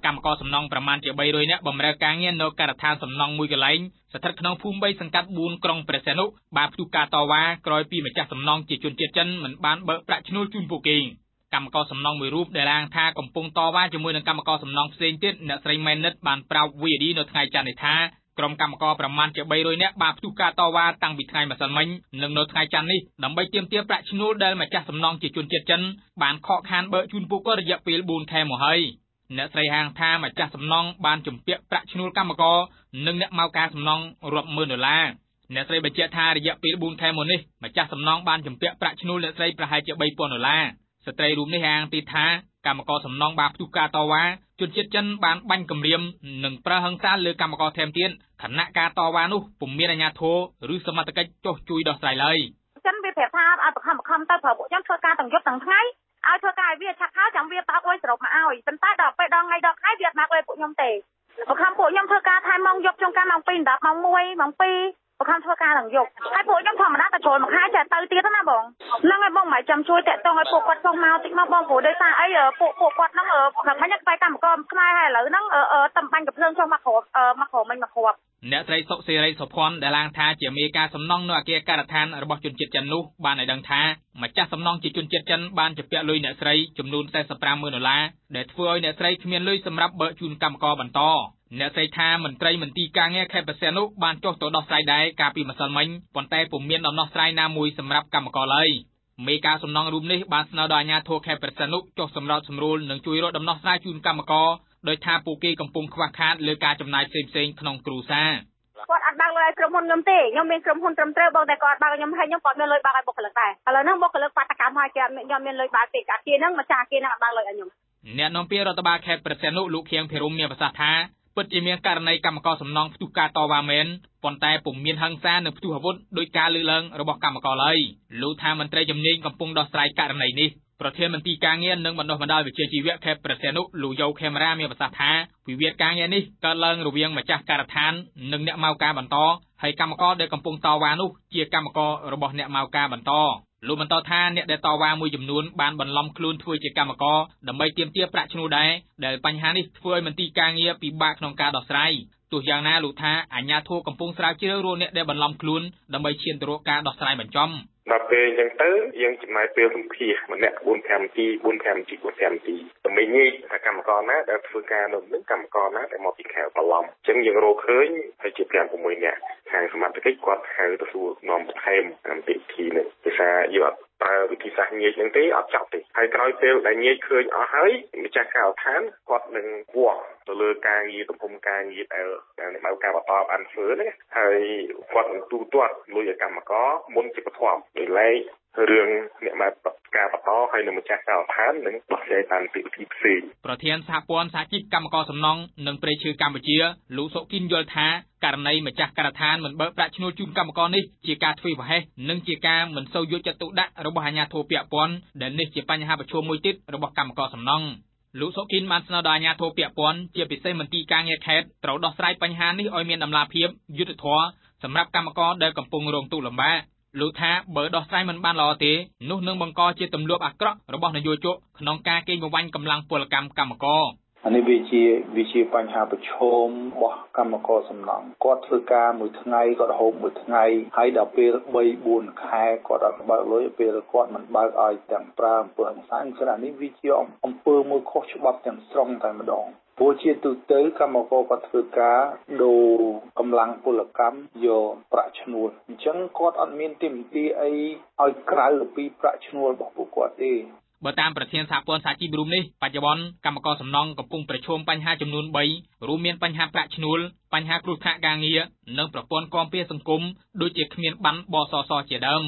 កម្មករសំណងប្រមាណជា300នាក់បម្រើការងារនៅការដ្ឋានសំណងមួយកន្លែងស្ថិតក្នុងភូមិ3សង្កាត់4ក្រុងព្រះសីហនុបានផ្ទុះការតវ៉ាក្រោយពីម្ចាស់សំណងជាជនជាតិចិនមិនបានបើកប្រាក់ឈ្នួលជូនពួកគេកម្មករសំណងមួយរូបដែលឡើងថាកំពុងតវ៉ាជាមួយនឹងកម្មករសំណងផ្សេងទៀតអ្នកស្រីម៉ែននិតបានប្រាប់ VOD នៅថ្ងៃច័ន្ទនេះថាក្រុមកម្មករប្រមាណជា300នាក់បានផ្ទុះការតវ៉ាតាំងពីថ្ងៃម្សិលមិញនិងនៅថ្ងៃច័ន្ទនេះដើម្បីទាមទារប្រាក់ឈ្នួលដែលម្ចាស់សំណងជាជនជាតិចិនបានខកខានបើកជូនពួកគាត់រយៈពេល4ខែមកហើយអ្នកស្រីហាងថាម្ចាស់សំណងបានជំពាក់ប្រាក់ឈ្នួលកម្មករនិងអ្នកមកការសំណងរាប់ម៉ឺនដុល្លារអ្នកស្រីបញ្ជាក់ថារយៈពេល4ខែមកនេះម្ចាស់សំណងបានជំពាក់ប្រាក់ឈ្នួលអ្នកស្រីប្រហែលជា$3000ស្ត្រីរូបនេះហាងទៀតថាកម្មករសំណងបានផ្ទុះការតវ៉ាជនជាតិចិនបានបាញ់គំរាមនិងប្រើហិង្សាលើកម្មករថែមទៀតខណៈការតវ៉ានោះពុំមានអាជ្ញាធរឬសមត្ថកិច្ចចុះជួយដោះស្រាយឡើយចិនវាប្រាប់ថាឲ្យបង្ខំទៅប្រើពួកខ្ញុំធ្វើការទាំងយប់ទាំងថ្ងៃឲ្យធ្វើការឲ្យវាឆាប់ហើយចាំវាបើកលុយសរុបមកឲ្យប៉ុន្តែដល់ពេលដល់ថ្ងៃដល់ខែវាអត់បើកលុយពួកខ្ញុំទេបង្ខំពួកខ្ញុំធ្វើការថែមម៉ោងយប់ចុងការម៉ោង2ដល់ម៉ោង1ម៉ោង2បង្ខំធ្វើការទាំងយប់ហើយពួកខ្ញុំធម្មតាតែចូលមួយខែចេះទៅទៀតណាបងហ្នឹងហើយបងមិនចាំជួយតាក់ទងឲ្យពួកគាត់ចុះមកតិចមកបងព្រោះដោយសារអីពួកគាត់ហ្នឹងមិនបាញ់ខ្សែកម្មករខ្មែរហើយឥឡូវហ្នឹងតំបាញ់កំភ្លើងចុះមកគ្រាប់មកគ្រាប់អ្នកស្រីសុកសេរីសុភ័ណ្ឌដែលឡើងថាជាមេការសំណងនៅអគារការដ្ឋានរបស់ជនជាតិចិននោះបានឲ្យដឹងថាម្ចាស់សំណងជាជនជាតិចិនបានជំពាក់លុយអ្នកស្រីចំនួន$450,000ដែលធ្វើឲ្យអ្នកស្រីគ្មានលុយសម្រាប់បើកជូនកម្មករបន្តអ្នកស្រីថាមន្ត្រីមន្ទីរការងារខេត្តព្រះសីហនុបានចុះទៅដោះស្រាយដែរកាលពីម្សិលមិញប៉ុន្តែពុំមានដំណោះស្រាយណាមួយសម្រាប់កម្មករឡើយមេការសំណងរូបនេះបានស្នើដល់អាជ្ញាធរខេត្តព្រះសីហនុចុះសម្របសម្រួលនិងជួយរកដំណោះស្រាយជូនកម្មករដោយថាពួកគេកំពុងខ្វះខាតលើការចំណាយផ្សេងៗក្នុងគ្រួសារគាត់អត់បើកលុយឲ្យក្រុមហ៊ុនខ្ញុំទេខ្ញុំមានក្រុមហ៊ុនត្រឹមត្រូវបងតែគាត់បើកខ្ញុំហើយខ្ញុំគាត់មានលុយបើកឲ្យបុគ្គលិកដែរឥឡូវហ្នឹងបុគ្គលិកបាតកម្មហើយខ្ញុំមានលុយបើកទេអាគារហ្នឹងម្ចាស់អាគារហ្នឹងអត់បើកលុយឲ្យខ្ញុំអ្នកនាំពាក្យរដ្ឋបាលខេត្តព្រះសីហនុលោកខៀងភិរមមានប្រសាសន៍ថាពិតជាមានករណីកម្មករសំណងផ្ទុះការតវ៉ាមែនប៉ុន្តែពុំមានហិង្សានិងផ្ទុះអាវុធដោយការលើកឡើងរបស់កម្មករឡើយលោកថាមន្ត្រីជំនាញកំពុងដោះស្រាយករណីនេះប្រធានមន្ទីរការងារនិងបណ្ដុះបណ្ដាលវិជ្ជាជីវៈខេត្តព្រះសីហនុលោកយ៉ូខេមរ៉ាមានប្រសាសន៍ថាវិវាទការងារនេះកើតឡើងរវាងម្ចាស់ការដ្ឋាននិងអ្នកមកការបន្តហើយកម្មករដែលកំពុងតវ៉ានោះជាកម្មកររបស់អ្នកមកការបន្តលោកបន្តថាអ្នកដែលតវ៉ាមួយចំនួនបានបន្លំខ្លួនធ្វើជាកម្មករដើម្បីទាមទារប្រាក់ឈ្នួលដែរដែលបញ្ហានេះធ្វើឲ្យមន្ទីរការងារពិបាកក្នុងការដោះស្រាយទោះយ៉ាងណាលោកថាអាជ្ញាធរកំពុងស្រាវជ្រាវរកអ្នកដែលបន្លំខ្លួនដើម្បីឈានទៅរកការដោះស្រាយបញ្ចប់ដល់ពេលអញ្ចឹងទៅយើងចំណាយពេលសម្ភាសម្នាក់4-5នាទីតែមិនងាយថាកម្មករណាដែលធ្វើការនៅនឹងកម្មករណាដែលមកពីខេត្តបន្លំអញ្ចឹងយើងរកឃើញហើយជា5-6នាក់ខាងសមត្ថកិច្ចគាត់ហៅទៅសួរនាំបន្ថែមតាមពីធីនេះភាសាយើងអត់ប្រើវិធីសាស្ត្រញៀចហ្នឹងទេអត់ចប់ទេហើយក្រោយពេលដែលញៀចឃើញអស់ហើយម្ចាស់ការដ្ឋានគាត់នឹងវាស់ទៅលើការងារទំហំការងារដែលអ្នកមកការបន្តបានធ្វើហ្នឹងហើយគាត់នឹងទូទាត់លុយឲ្យកម្មករមុនជាបន្ទាប់ដោយឡែករឿងអ្នកមកការបន្តហើយនឹងម្ចាស់ការដ្ឋាននឹងដោះស្រាយតាមវិធីផ្សេងប្រធានសហព័ន្ធសហជីពកម្មករសំណង់និងព្រៃឈើកម្ពុជាលោកសុគិនយល់ថាករណីម្ចាស់ការដ្ឋានមិនបើកប្រាក់ឈ្នួលជូនកម្មករនេះជាការធ្វេសប្រហែសនិងជាការមិនសូវយកចិត្តទុកដាក់របស់អាជ្ញាធរពាក់ព័ន្ធដែលនេះជាបញ្ហាប្រឈមមួយទៀតរបស់កម្មករសំណង់លោកសុគិនបានស្នើដល់អាជ្ញាធរពាក់ព័ន្ធជាពិសេសមន្ទីរការងារខេត្តត្រូវដោះស្រាយបញ្ហានេះឲ្យមានតម្លាភាពយុត្តិធម៌សម្រាប់កម្មករដែលកំពុងរងទុក្ខលំបាកលោកថាបើដោះស្រាយមិនបានល្អទេនោះនឹងបង្កជាទម្លាប់អាក្រក់របស់នយោជកក្នុងការកេងប្រវ័ញ្ចកម្លាំងពលកម្មកម្មករអានេះវាជាបញ្ហាប្រឈមរបស់កម្មករសំណង់គាត់ធ្វើការមួយថ្ងៃគាត់ហូបមួយថ្ងៃហើយដល់ពេល 3-4 ខែគាត់អត់បើកលុយពេលគាត់មិនបើកឲ្យទាំងប្រើអំពើហិង្សាគឺអានេះវាជាអំពើមួយខុសច្បាប់ទាំងស្រុងតែម្ដងព្រោះជាទូទៅកម្មករគាត់ធ្វើការដូរកម្លាំងពលកម្មយកប្រាក់ឈ្នួលអញ្ចឹងគាត់អត់មានទីមន្ទីអីឲ្យក្រៅពីប្រាក់ឈ្នួលរបស់ពួកគាត់ទេបើតាមប្រធានសហព័ន្ធសហជីពរូបនេះបច្ចុប្បន្នកម្មករសំណង់កំពុងប្រឈមបញ្ហាចំនួន3រួមមានបញ្ហាប្រាក់ឈ្នួលបញ្ហាគ្រោះថ្នាក់ការងារនិងប្រព័ន្ធគាំពារសង្គមដូចជាគ្មានប័ណ្ណបសសជាដើម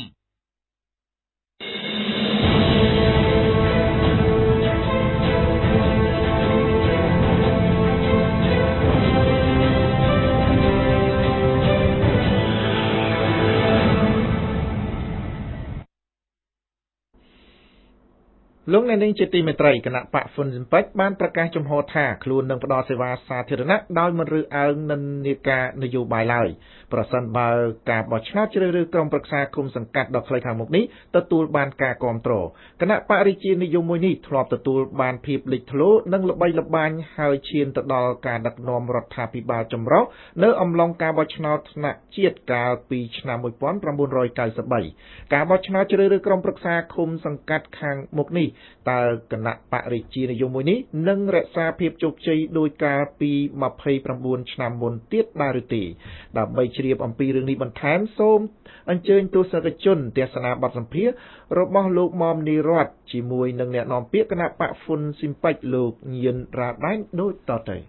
លោកអ្នកនាងជាទីមេត្រីគណៈបកហ៊ុនស៊ិនប៉ិចបានប្រកាសចំហថាខ្លួននឹងផ្តល់សេវាសាធារណៈដោយមិនរើសអើងនិន្នាការនយោបាយឡើយប្រសិនបើការបោះឆ្នោតជ្រើសរើសក្រុមប្រឹក្សាគុំសង្កាត់ដ៏ខ្លីខាងមុខនេះទទួលបានការគាំទ្រគណៈបករាជានិយមមួយនេះធ្លាប់ទទួលបានភាពលេចធ្លោនិងល្បីល្បាញហើយឈានទៅដល់ការដឹកនាំរដ្ឋាភិបាលចម្រុះនៅអំឡុងការបោះឆ្នោតថ្នាក់ជាតិកាលពីឆ្នាំ1993ការបោះឆ្នោតជ្រើសរើសក្រុមប្រឹក្សាគុំសង្កាត់ខាងមុខនេះតើគណៈបករាជានិយមមួយនេះនឹងរក្សាភាពជោគជ័យដោយកាលពី29ឆ្នាំមុនទៀតដែរឬទេដើម្បីជ្រាបអំពីរឿងនេះបន្ថែមសូមអញ្ជើញទស្សនិកជនទស្សនាបទសម្ភាសន៍របស់លោកមុំនីរ័ត្នជាមួយនឹងអ្នកនាំពាក្យគណៈបកហ៊ុនស៊ិនប៉ិចលោកញៀនរ៉ាដែនដូចតទៅ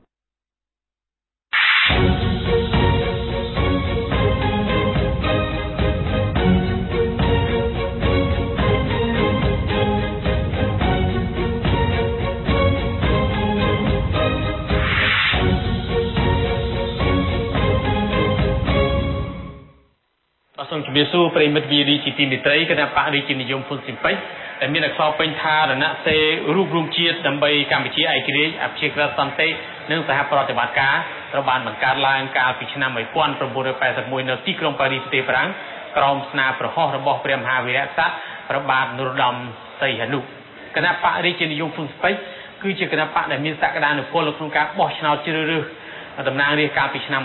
សូមជម្រាបសួរប្រិមិត្ត VD ជាទីមេត្រីគណៈបករាជានិយមហ៊ុនស៊ិនប៉ិចដែលមានអក្សរពេញថារណសេរីរួបរวมជាតិដើម្បីកម្ពុជាឯករាជ្យអព្យាក្រឹតសន្តិនិងសហប្រតិបត្តិការត្រូវបានបង្កើតឡើងកាលពីឆ្នាំ1981នៅទីក្រុងប៉ារីសប្រទេសហ្វ្រាំងក្រោមស្នាប្រហោះរបស់ព្រះមហាវីរក្សត្រព្រះបាទនរោត្តមសីហនុគណៈបករាជានិយមហ៊ុនស៊ិនប៉ិចគឺជាគណៈបកដែលមានសក្តានុពលក្នុងការបោះឆ្នោតជ្រើសរើសតំណាងរាស្ត្រកាលពីឆ្នាំ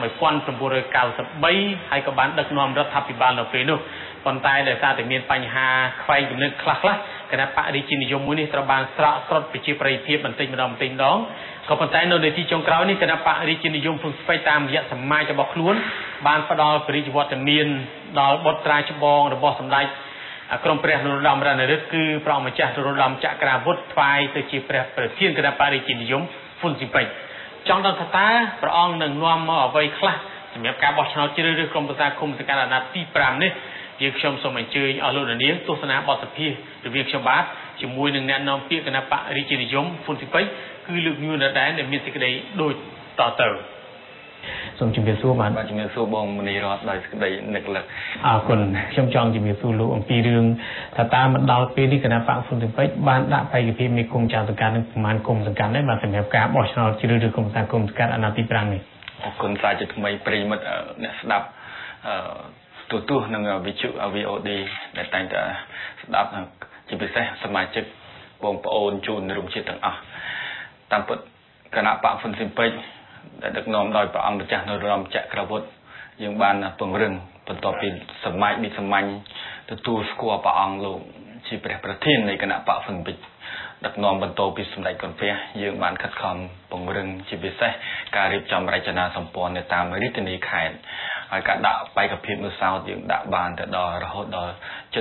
1993ហើយក៏បានដឹកនាំរដ្ឋាភិបាលនៅពេលនោះប៉ុន្តែដោយសារតែមានបញ្ហាខ្វែងគំនិតខ្លះៗគណៈបករាជានិយមមួយនេះត្រូវបានស្រកស្រុតប្រជាប្រិយភាពបន្តិចម្ដងក៏ប៉ុន្តែនៅនាទីចុងក្រោយនេះគណៈបករាជានិយមហ៊ុនស៊ិនប៉ិចតាមរយៈសមាជរបស់ខ្លួនបានផ្ដល់បរិយាវត្តមានដល់បុត្រាច្បងរបស់សម្ដេចក្រុមព្រះនរោត្តមរណរដ្ឋគឺព្រះម្ចាស់នរោត្តមចក្រាវុធថ្វាយទៅជាព្រះប្រធានគណៈបករាជានិយមហ៊ុនស៊ិនប៉ិចចង់ដឹងថាតើព្រះអង្គនឹងនាំមកអ្វីខ្លះសម្រាប់ការបោះឆ្នោតជ្រើសរើសក្រុមប្រឹក្សាគុំសង្កាត់អាណត្តិទី5នេះយើងខ្ញុំសូមអញ្ជើញអស់លោកនាងទស្សនាបទសម្ភាសន៍រវាងខ្ញុំបាទជាមួយនឹងអ្នកនាំពាក្យគណៈបករាជានិយមហ៊ុនស៊ិនប៉ិចគឺលោកញួនរ៉ាដែនដែលមានសេចក្តីដូចតទៅសូមជម្រាបសួរបាទជំរាបសួរបងមនីរតដោយសេចក្តីនឹករលឹកអរគុណខ្ញុំចង់ជំរាបសួរលោកអំពីរឿងថាតើមកដល់ពេលនេះគណៈបកហ៊ុនស៊ិនប៉ិចបានដាក់បេក្ខភាពមេគុំចៅសង្កាត់នឹងប្រមាណគុំសង្កាត់ដែរបាទសម្រាប់ការបោះឆ្នោតជ្រើសរើសគុំសង្កាត់អាណត្តិទី5នេះអរគុណសាជាថ្មីប្រិមិត្តអ្នកស្ដាប់ទូទស្សន៍នឹងវិទ្យុ VOD ដែលតែងតែស្ដាប់ជាពិសេសសមាជិកបងប្អូនជួនរួមជាតិទាំងអស់តាមពិតគណៈបកហ៊ុនស៊ិនប៉ិចដែលដឹកនាំដោយព្រះអង្គម្ចាស់នរោត្តមចក្រវុធយើងបានពង្រឹងបន្ទាប់ពីសម័យនេះសម័យទទួលស្គាល់ព្រះអង្គលោកជាព្រះប្រធាននៃគណៈបកហ៊ុនស៊ិនប៉ិចដឹកនាំបន្តពីសម្ដេចកូនព្រះយើងបានខិតខំពង្រឹងជាពិសេសការរៀបចំរចនាសម្ព័ន្ធនៅតាមរាជធានីខេត្តហើយការដាក់បេក្ខភាពនៅសោតយើងដាក់បានទៅដល់រហូតដល់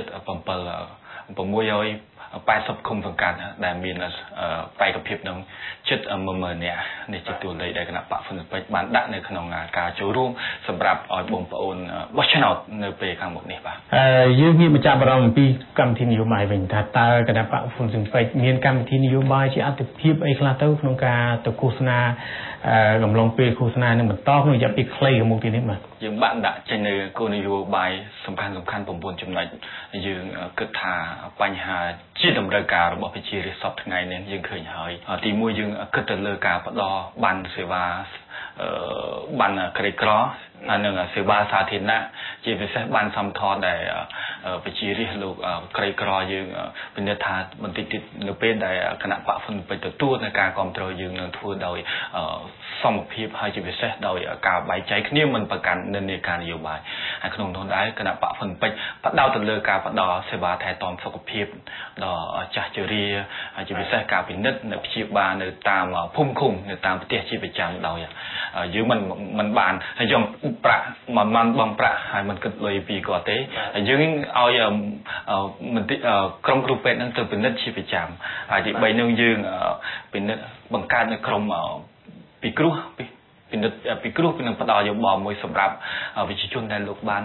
680គុំសង្កាត់ដែលមានបេក្ខភាពនឹងជិត10000នាក់នេះជាតួលេខដែលគណៈបកហ៊ុនស៊ិនប៉ិចបានដាក់នៅក្នុងការចូលរួមសម្រាប់ឲ្យបងប្អូនបោះឆ្នោតនៅពេលខាងមុខនេះបាទយើងងាកមកចាប់អារម្មណ៍អំពីកម្មវិធីនយោបាយវិញថាតើគណៈបកហ៊ុនស៊ិនប៉ិចមានកម្មវិធីនយោបាយជាអត្ថប្រយោជន៍អីខ្លះទៅក្នុងការទៅឃោសនាកំឡុងពេលឃោសនានឹងបន្តក្នុងរយៈពេលខ្លីខាងមុខទៀតនេះបាទយើងបានដាក់ចេញនៅគោលនយោបាយសំខាន់9ចំណុចយើងគិតថាបញ្ហាជាតម្រូវការរបស់ប្រជារាស្ត្រសពថ្ងៃនេះយើងឃើញហើយទី1យើងគិតទៅលើការផ្ដល់បានសេវាបានក្រីក្រនិងសេវាសាធារណៈជាពិសេសបានសំថតដែលប្រជារាស្ត្រលោកក្រីក្រយើងពិនិត្យថាបន្តិចទៀតនៅពេលដែលគណៈបកហ៊ុនស៊ិនប៉ិចទទួលនៅការគ្រប់គ្រងយើងនឹងធ្វើដោយសមភាពហើយជាពិសេសដោយការបែងចែកគ្នាមិនប្រកាន់និន្នាការនយោបាយហើយក្នុងនោះដែរគណៈបកហ៊ុនស៊ិនប៉ិចផ្ដោតទៅលើការផ្ដល់សេវាថែទាំសុខភាពដល់ចាស់ជរាហើយជាពិសេសការពិនិត្យនៅព្យាបាលនៅតាមភូមិឃុំនៅតាមប្រទេសជាប្រចាំដោយយើងមិនបានហើយយកប្រាក់មិនបងប្រាក់ហើយមិនគិតលុយពីគាត់ទេហើយយើងឲ្យមន្ត្រីក្រុមគ្រូពេទ្យនឹងទៅពិនិត្យជាប្រចាំហើយទី3នឹងយើងពិនិត្យបង្កើតនៅក្រុមពីគ្រោះពិនិត្យពីគ្រោះពីនឹងផ្ដល់យោបល់មួយសម្រាប់វិជ្ជាជនដែលលោកបាន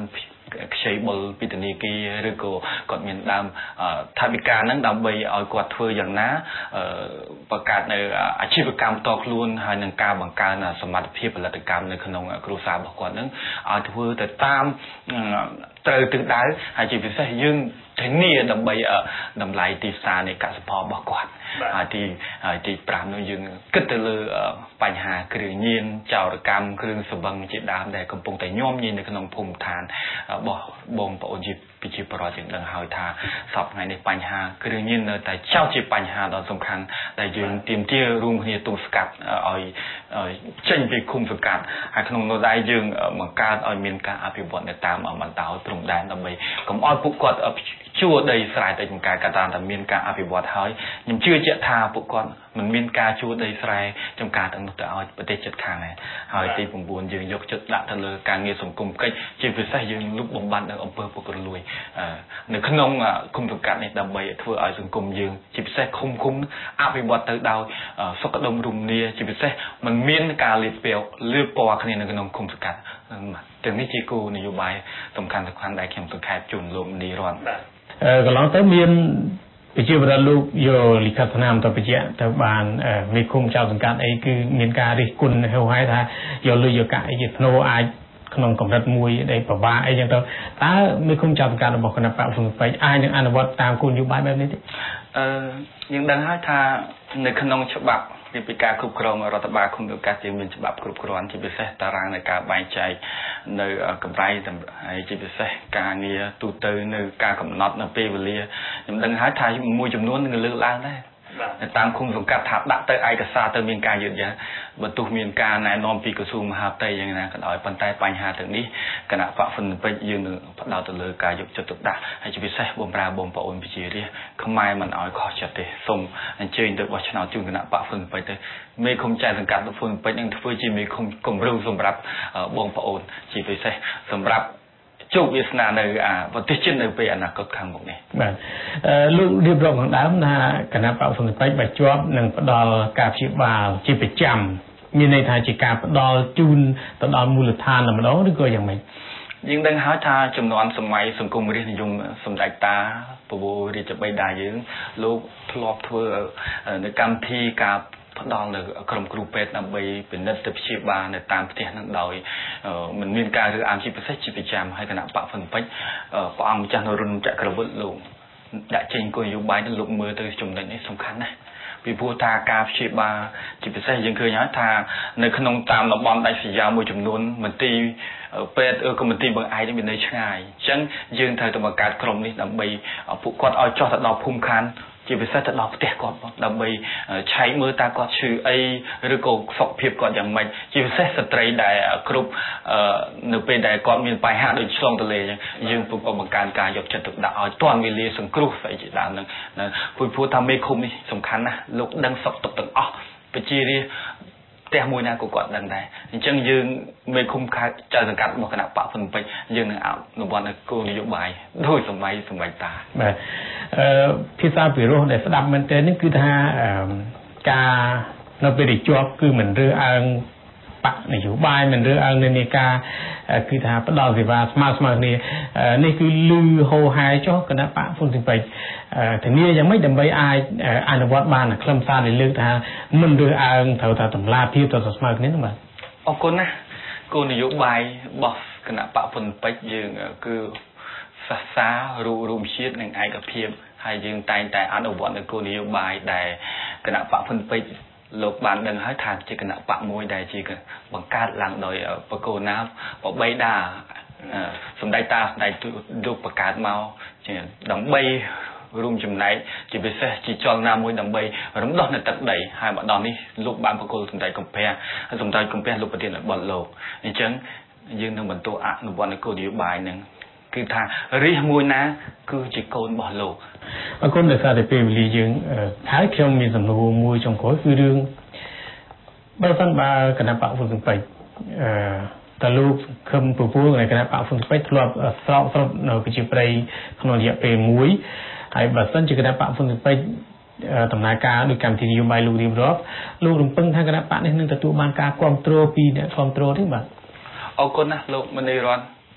ខ្ចីបុលពីធនាគារឬក៏គាត់មានដើមថាវិការហ្នឹងដើម្បីឲ្យគាត់ធ្វើយ៉ាងណាបង្កើតនៅអាជីវកម្មតខ្លួនហើយនឹងការបង្កើនសមត្ថភាពផលិតកម្មនៅក្នុងគ្រួសាររបស់គាត់ហ្នឹងឲ្យធ្វើទៅតាមត្រូវទិសដៅហើយជាពិសេសយើងធានាដើម្បីតម្លៃទីផ្សារនៃកសិផលរបស់គាត់ហើយទី5នោះយើងគិតទៅលើបញ្ហាគ្រឿងញៀនចោរកម្មគ្រឿងសង្វឹងជាដើមដែលកំពុងតែញោមញីនៅក្នុងភូមិឋានរបស់បងប្អូនប្រជាពលរដ្ឋយើងដឹងហើយថាសពថ្ងៃនេះបញ្ហាគ្រឿងញៀននៅតែចោទជាបញ្ហាដ៏សំខាន់ដែលយើងទាមទាររួមគ្នាទប់ស្កាត់ឲ្យចេញពីឃុំសង្កាត់ហើយក្នុងនោះដែរយើងបង្កើតឲ្យមានការអភិវឌ្ឍនៅតាមបណ្ដោយព្រំដែនដើម្បីកុំឲ្យពួកគាត់ជួដីស្រែទៅចំការកតានតែមានការអភិវឌ្ឍហើយខ្ញុំជឿជាក់ថាពួកគាត់មិនមានការជួដីស្រែចំការទាំងនោះទៅឲ្យប្រទេសជិតខាងដែរហើយទី9យើងយកចិត្តដាក់ទៅលើការងារសង្គមកិច្ចជាពិសេសយើងលុបបំបាត់នៅអំពើពុករលួយនៅក្នុងឃុំសង្កាត់នេះដើម្បីធ្វើឲ្យសង្គមយើងជាពិសេសឃុំអភិវឌ្ឍទៅដោយសុខដុមរមនាជាពិសេសមិនមានការលៀបពណ៌គ្នានៅក្នុងឃុំសង្កាត់ទាំងនេះជាគោលនយោបាយសំខាន់ដែលខ្ញុំសង្ខេបជូនលោកនីរ័ន្តកន្លងទៅមានប្រជាពលរដ្ឋលោកយកលិខិតស្នាមទៅបញ្ជាក់ទៅបានមេឃុំចៅសង្កាត់អីគឺមានការរិះគន់ហៅហែថាយកលុយយកកាក់អីជាធ្នូអាចក្នុងកម្រិតមួយដែលពិបាកអីចឹងទៅតើមេឃុំចៅសង្កាត់របស់គណៈបកភ្នំពេញអាចនឹងអនុវត្តតាមគោលនយោបាយបែបនេះទេយើងដឹងហើយថានៅក្នុងច្បាប់ពីការគ្រប់គ្រងរដ្ឋបាលឃុំសង្កាត់ជាមានច្បាប់គ្រប់គ្រាន់ជាពិសេសតារាងនៃការបែងចែកនៅកម្រៃហើយជាពិសេសការងារទូទៅនៅការកំណត់នៅពេលវេលាខ្ញុំដឹងហើយថាមួយចំនួននឹងលើកឡើងដែរតាមឃុំសង្កាត់ថាដាក់ទៅឯកសារទៅមានការយឺតយ៉ាវបើទោះមានការណែនាំពីក្រសួងមហាផ្ទៃយ៉ាងណាក៏ដោយប៉ុន្តែបញ្ហាទាំងនេះគណៈបកភ្នំពេញយើងនឹងផ្ដោតទៅលើការយកចិត្តទុកដាក់ហើយជាពិសេសបងប្អូនប្រជារាស្ត្រខ្មែរមិនឲ្យខុសចិត្តទេសូមអញ្ជើញទៅបោះឆ្នោតជូនគណៈបកភ្នំពេញទៅមេឃុំចៅសង្កាត់ភ្នំពេញនឹងធ្វើជាមេឃុំគំរូសម្រាប់បងប្អូនជាពិសេសសម្រាប់ជោគវាសនានៅប្រទេសជាតិនៅពេលអនាគតខាងមុខនេះបាទលោករៀបរាប់ខាងដើមថាគណៈបកភ្នំពេញបើជាប់នឹងផ្ដល់ការព្យាបាលជាប្រចាំមានន័យថាជាការផ្ដល់ជូនទៅដល់មូលដ្ឋានតែម្ដងឬក៏យ៉ាងម៉េចយើងដឹងហើយថាចំនួនសម័យសង្គមរាស្ត្រនិយមសម្ដេចតាពវររាជបិតាយើងលោកធ្លាប់ធ្វើនៅកម្មវិធីការផ្ដល់នៅក្រុមគ្រូពេទ្យដើម្បីពិនិត្យទៅព្យាបាលនៅតាមផ្ទះនឹងដោយមិនមានការរើសអើងជាពិសេសជាប្រចាំហើយគណៈបកភ្នំពេញព្រះអង្គម្ចាស់នរុណចក្រវុឌ្ឍលោកដាក់ចេញគោលនយោបាយនេះលោកមើលទៅចំណុចនេះសំខាន់ណាស់ពីព្រោះថាការព្យាបាលជាពិសេសយើងឃើញហើយថានៅក្នុងតាមតំបន់ដាច់ស្រយាលមួយចំនួនមន្ទីរពេទ្យក៏មន្ទីរបង្អែកនេះមាននៅឆ្ងាយអញ្ចឹងយើងត្រូវតែបង្កើតក្រុមនេះដើម្បីពួកគាត់ឲ្យចុះទៅដល់ភូមិឋានជាពិសេសទៅដល់ផ្ទះគាត់ដើម្បីឆែកមើលតើគាត់ឈឺអីឬក៏សុខភាពគាត់យ៉ាងម៉េចជាពិសេសស្ត្រីដែលគ្រប់នៅពេលដែលគាត់មានបញ្ហាដូចឆ្លងទន្លេអញ្ចឹងយើងពុកបង្កើនការយកចិត្តទុកដាក់ឲ្យទាន់វេលាសង្គ្រោះស្អីជាដើមហ្នឹងព្រោះថាមេឃុំនេះសំខាន់ណាស់លោកដឹងសុខទុក្ខទាំងអស់ប្រជារាស្ត្រផ្ទះមួយណាក៏គាត់ដឹងដែរអញ្ចឹងយើងមេឃុំខេត្តចៅសង្កាត់របស់គណៈបកភ្នំពេញយើងនឹងអនុវត្តនៅគោលនយោបាយដោយសម័យសម្ដេចតាបាទភាសាពិរោះដែលស្ដាប់មែនទែននេះគឺថាការនៅពេលដែលជាប់គឺមិនរើសអើងបកនយោបាយមិនរើសអើងនានាការគឺថាផ្ដល់សេវាស្មើគ្នានេះគឺលឺហូរហែចុះគណៈបកភ្នំពេញធានាយ៉ាងម៉េចដើម្បីអាចអនុវត្តបានខ្លឹមសារដែលលើកថាមិនរើសអើងត្រូវថាតម្លាភាពទៅស្មើគ្នានោះបាទអរគុណណាស់គោលនយោបាយរបស់គណៈបកភ្នំពេញយើងគឺសាសនារួមជាតិនិងឯកភាពហើយយើងតែងតែអនុវត្តនៅគោលនយោបាយដែលគណៈបកភ្នំពេញលោកបានដឹងហើយថាជាគណៈបកមួយដែលជាបង្កើតឡើងដោយបកគោណាបបីតាសម្ដេចតាសម្ដេចលោកបង្កើតមកជាដើម្បីរួមចំណែកជាពិសេសជាចលនាមួយដើម្បីរំដោះនៅទឹកដីហើយម្ដងនេះលោកបានបកគោសម្ដេចកំពះសម្ដេចកំពះលោកប្រធានបទលោកអញ្ចឹងយើងនឹងបន្តអនុវត្តនៅគោលនយោបាយនឹងគឺថារាជមួយណាគឺជាកូនរបស់លោកអរគុណដែលសារតែពេលវេលាយើងហើយខ្ញុំមានសំណួរមួយចុងក្រោយគឺរឿងបើសិនបើគណៈបកភ្នំពេញតើលោកខឹមពពូនៃគណៈបកភ្នំពេញធ្លាប់ស្រោបនៅប្រជាប្រិយក្នុងរយៈពេលមួយហើយបើសិនជាគណៈបកភ្នំពេញដំណើរការដោយកម្មវិធីនយោបាយលោករៀបរាប់លោករំពឹងថាគណៈបកនេះនឹងទទួលបានការគ្រប់គ្រងពីអ្នកគ្រប់គ្រងទេបាទអរគុណណាស់លោកមនីរ័ន្ទ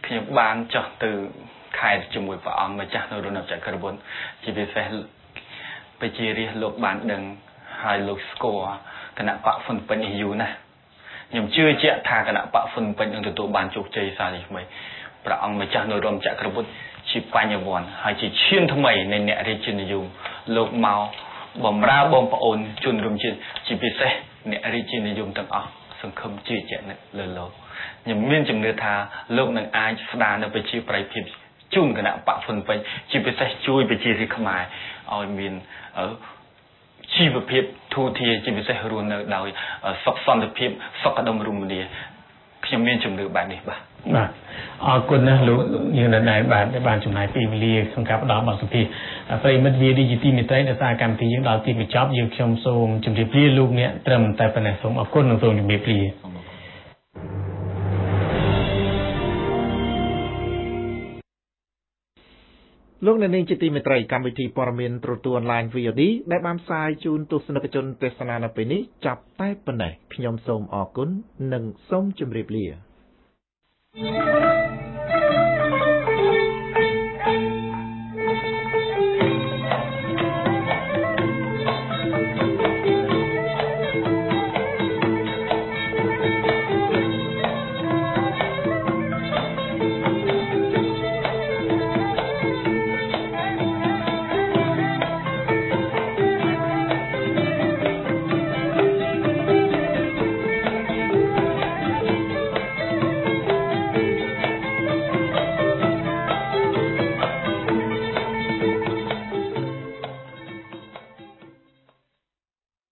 ខ្ញុំបានចុះទៅខែជាមួយព្រះអង្គម្ចាស់នៅរណបចក្របុត្រជាពិសេសប្រជារាស្ត្រលោកបានដឹងហើយលោកស្គាល់គណៈបកហ៊ុនពេញនេះយូរណាស់ខ្ញុំជឿជាក់ថាគណៈបកហ៊ុនពេញនឹងទទួលបានជោគជ័យសាជាថ្មីព្រះអង្គម្ចាស់នៅរណបចក្របុត្រជាបញ្ញវន្តហើយជាឈានថ្មីនៃអ្នករាជានិយមលោកមកបំរើបងប្អូនជនរួមជាតិជាពិសេសអ្នករាជានិយមទាំងអស់សង្ឃឹមជឿជាក់លើលោកខ្ញុំមានជំនឿថាលោកនឹងអាចស្ដារនៅប្រជាប្រិយភាពជូនគណៈបកហ៊ុនពេញជាពិសេសជួយប្រជារាស្ត្រខ្មែរឲ្យមានជីវភាពធូរធារជាពិសេសរស់នៅដោយសុខសន្តិភាពសុខដុមរមនាខ្ញុំមានជំនឿបែបនេះបាទអរគុណណាស់លោកយើងដែលបានចំណាយពេលវេលាក្នុងការផ្ដល់បទសម្ភាសន៍ប្រិមិត្ត VOD ទីមេត្រីដោយសារកម្មវិធីយើងដល់ទីបញ្ចប់យើងខ្ញុំសូមជម្រាបលាលោកអ្នកត្រឹមតែប៉ុណ្ណេះសូមអរគុណនិងសូមជម្រាបលាលោកអ្នកនាងជាទីមេត្រីកម្មវិធីព័ត៌មានទូរទស្សន៍អនឡាញ VOD ដែលបានផ្សាយជូនទស្សនិកជនទេសនានៅពេលនេះចាប់តែប៉ុណ្ណេះខ្ញុំសូមអរគុណនិងសូមជម្រាបលា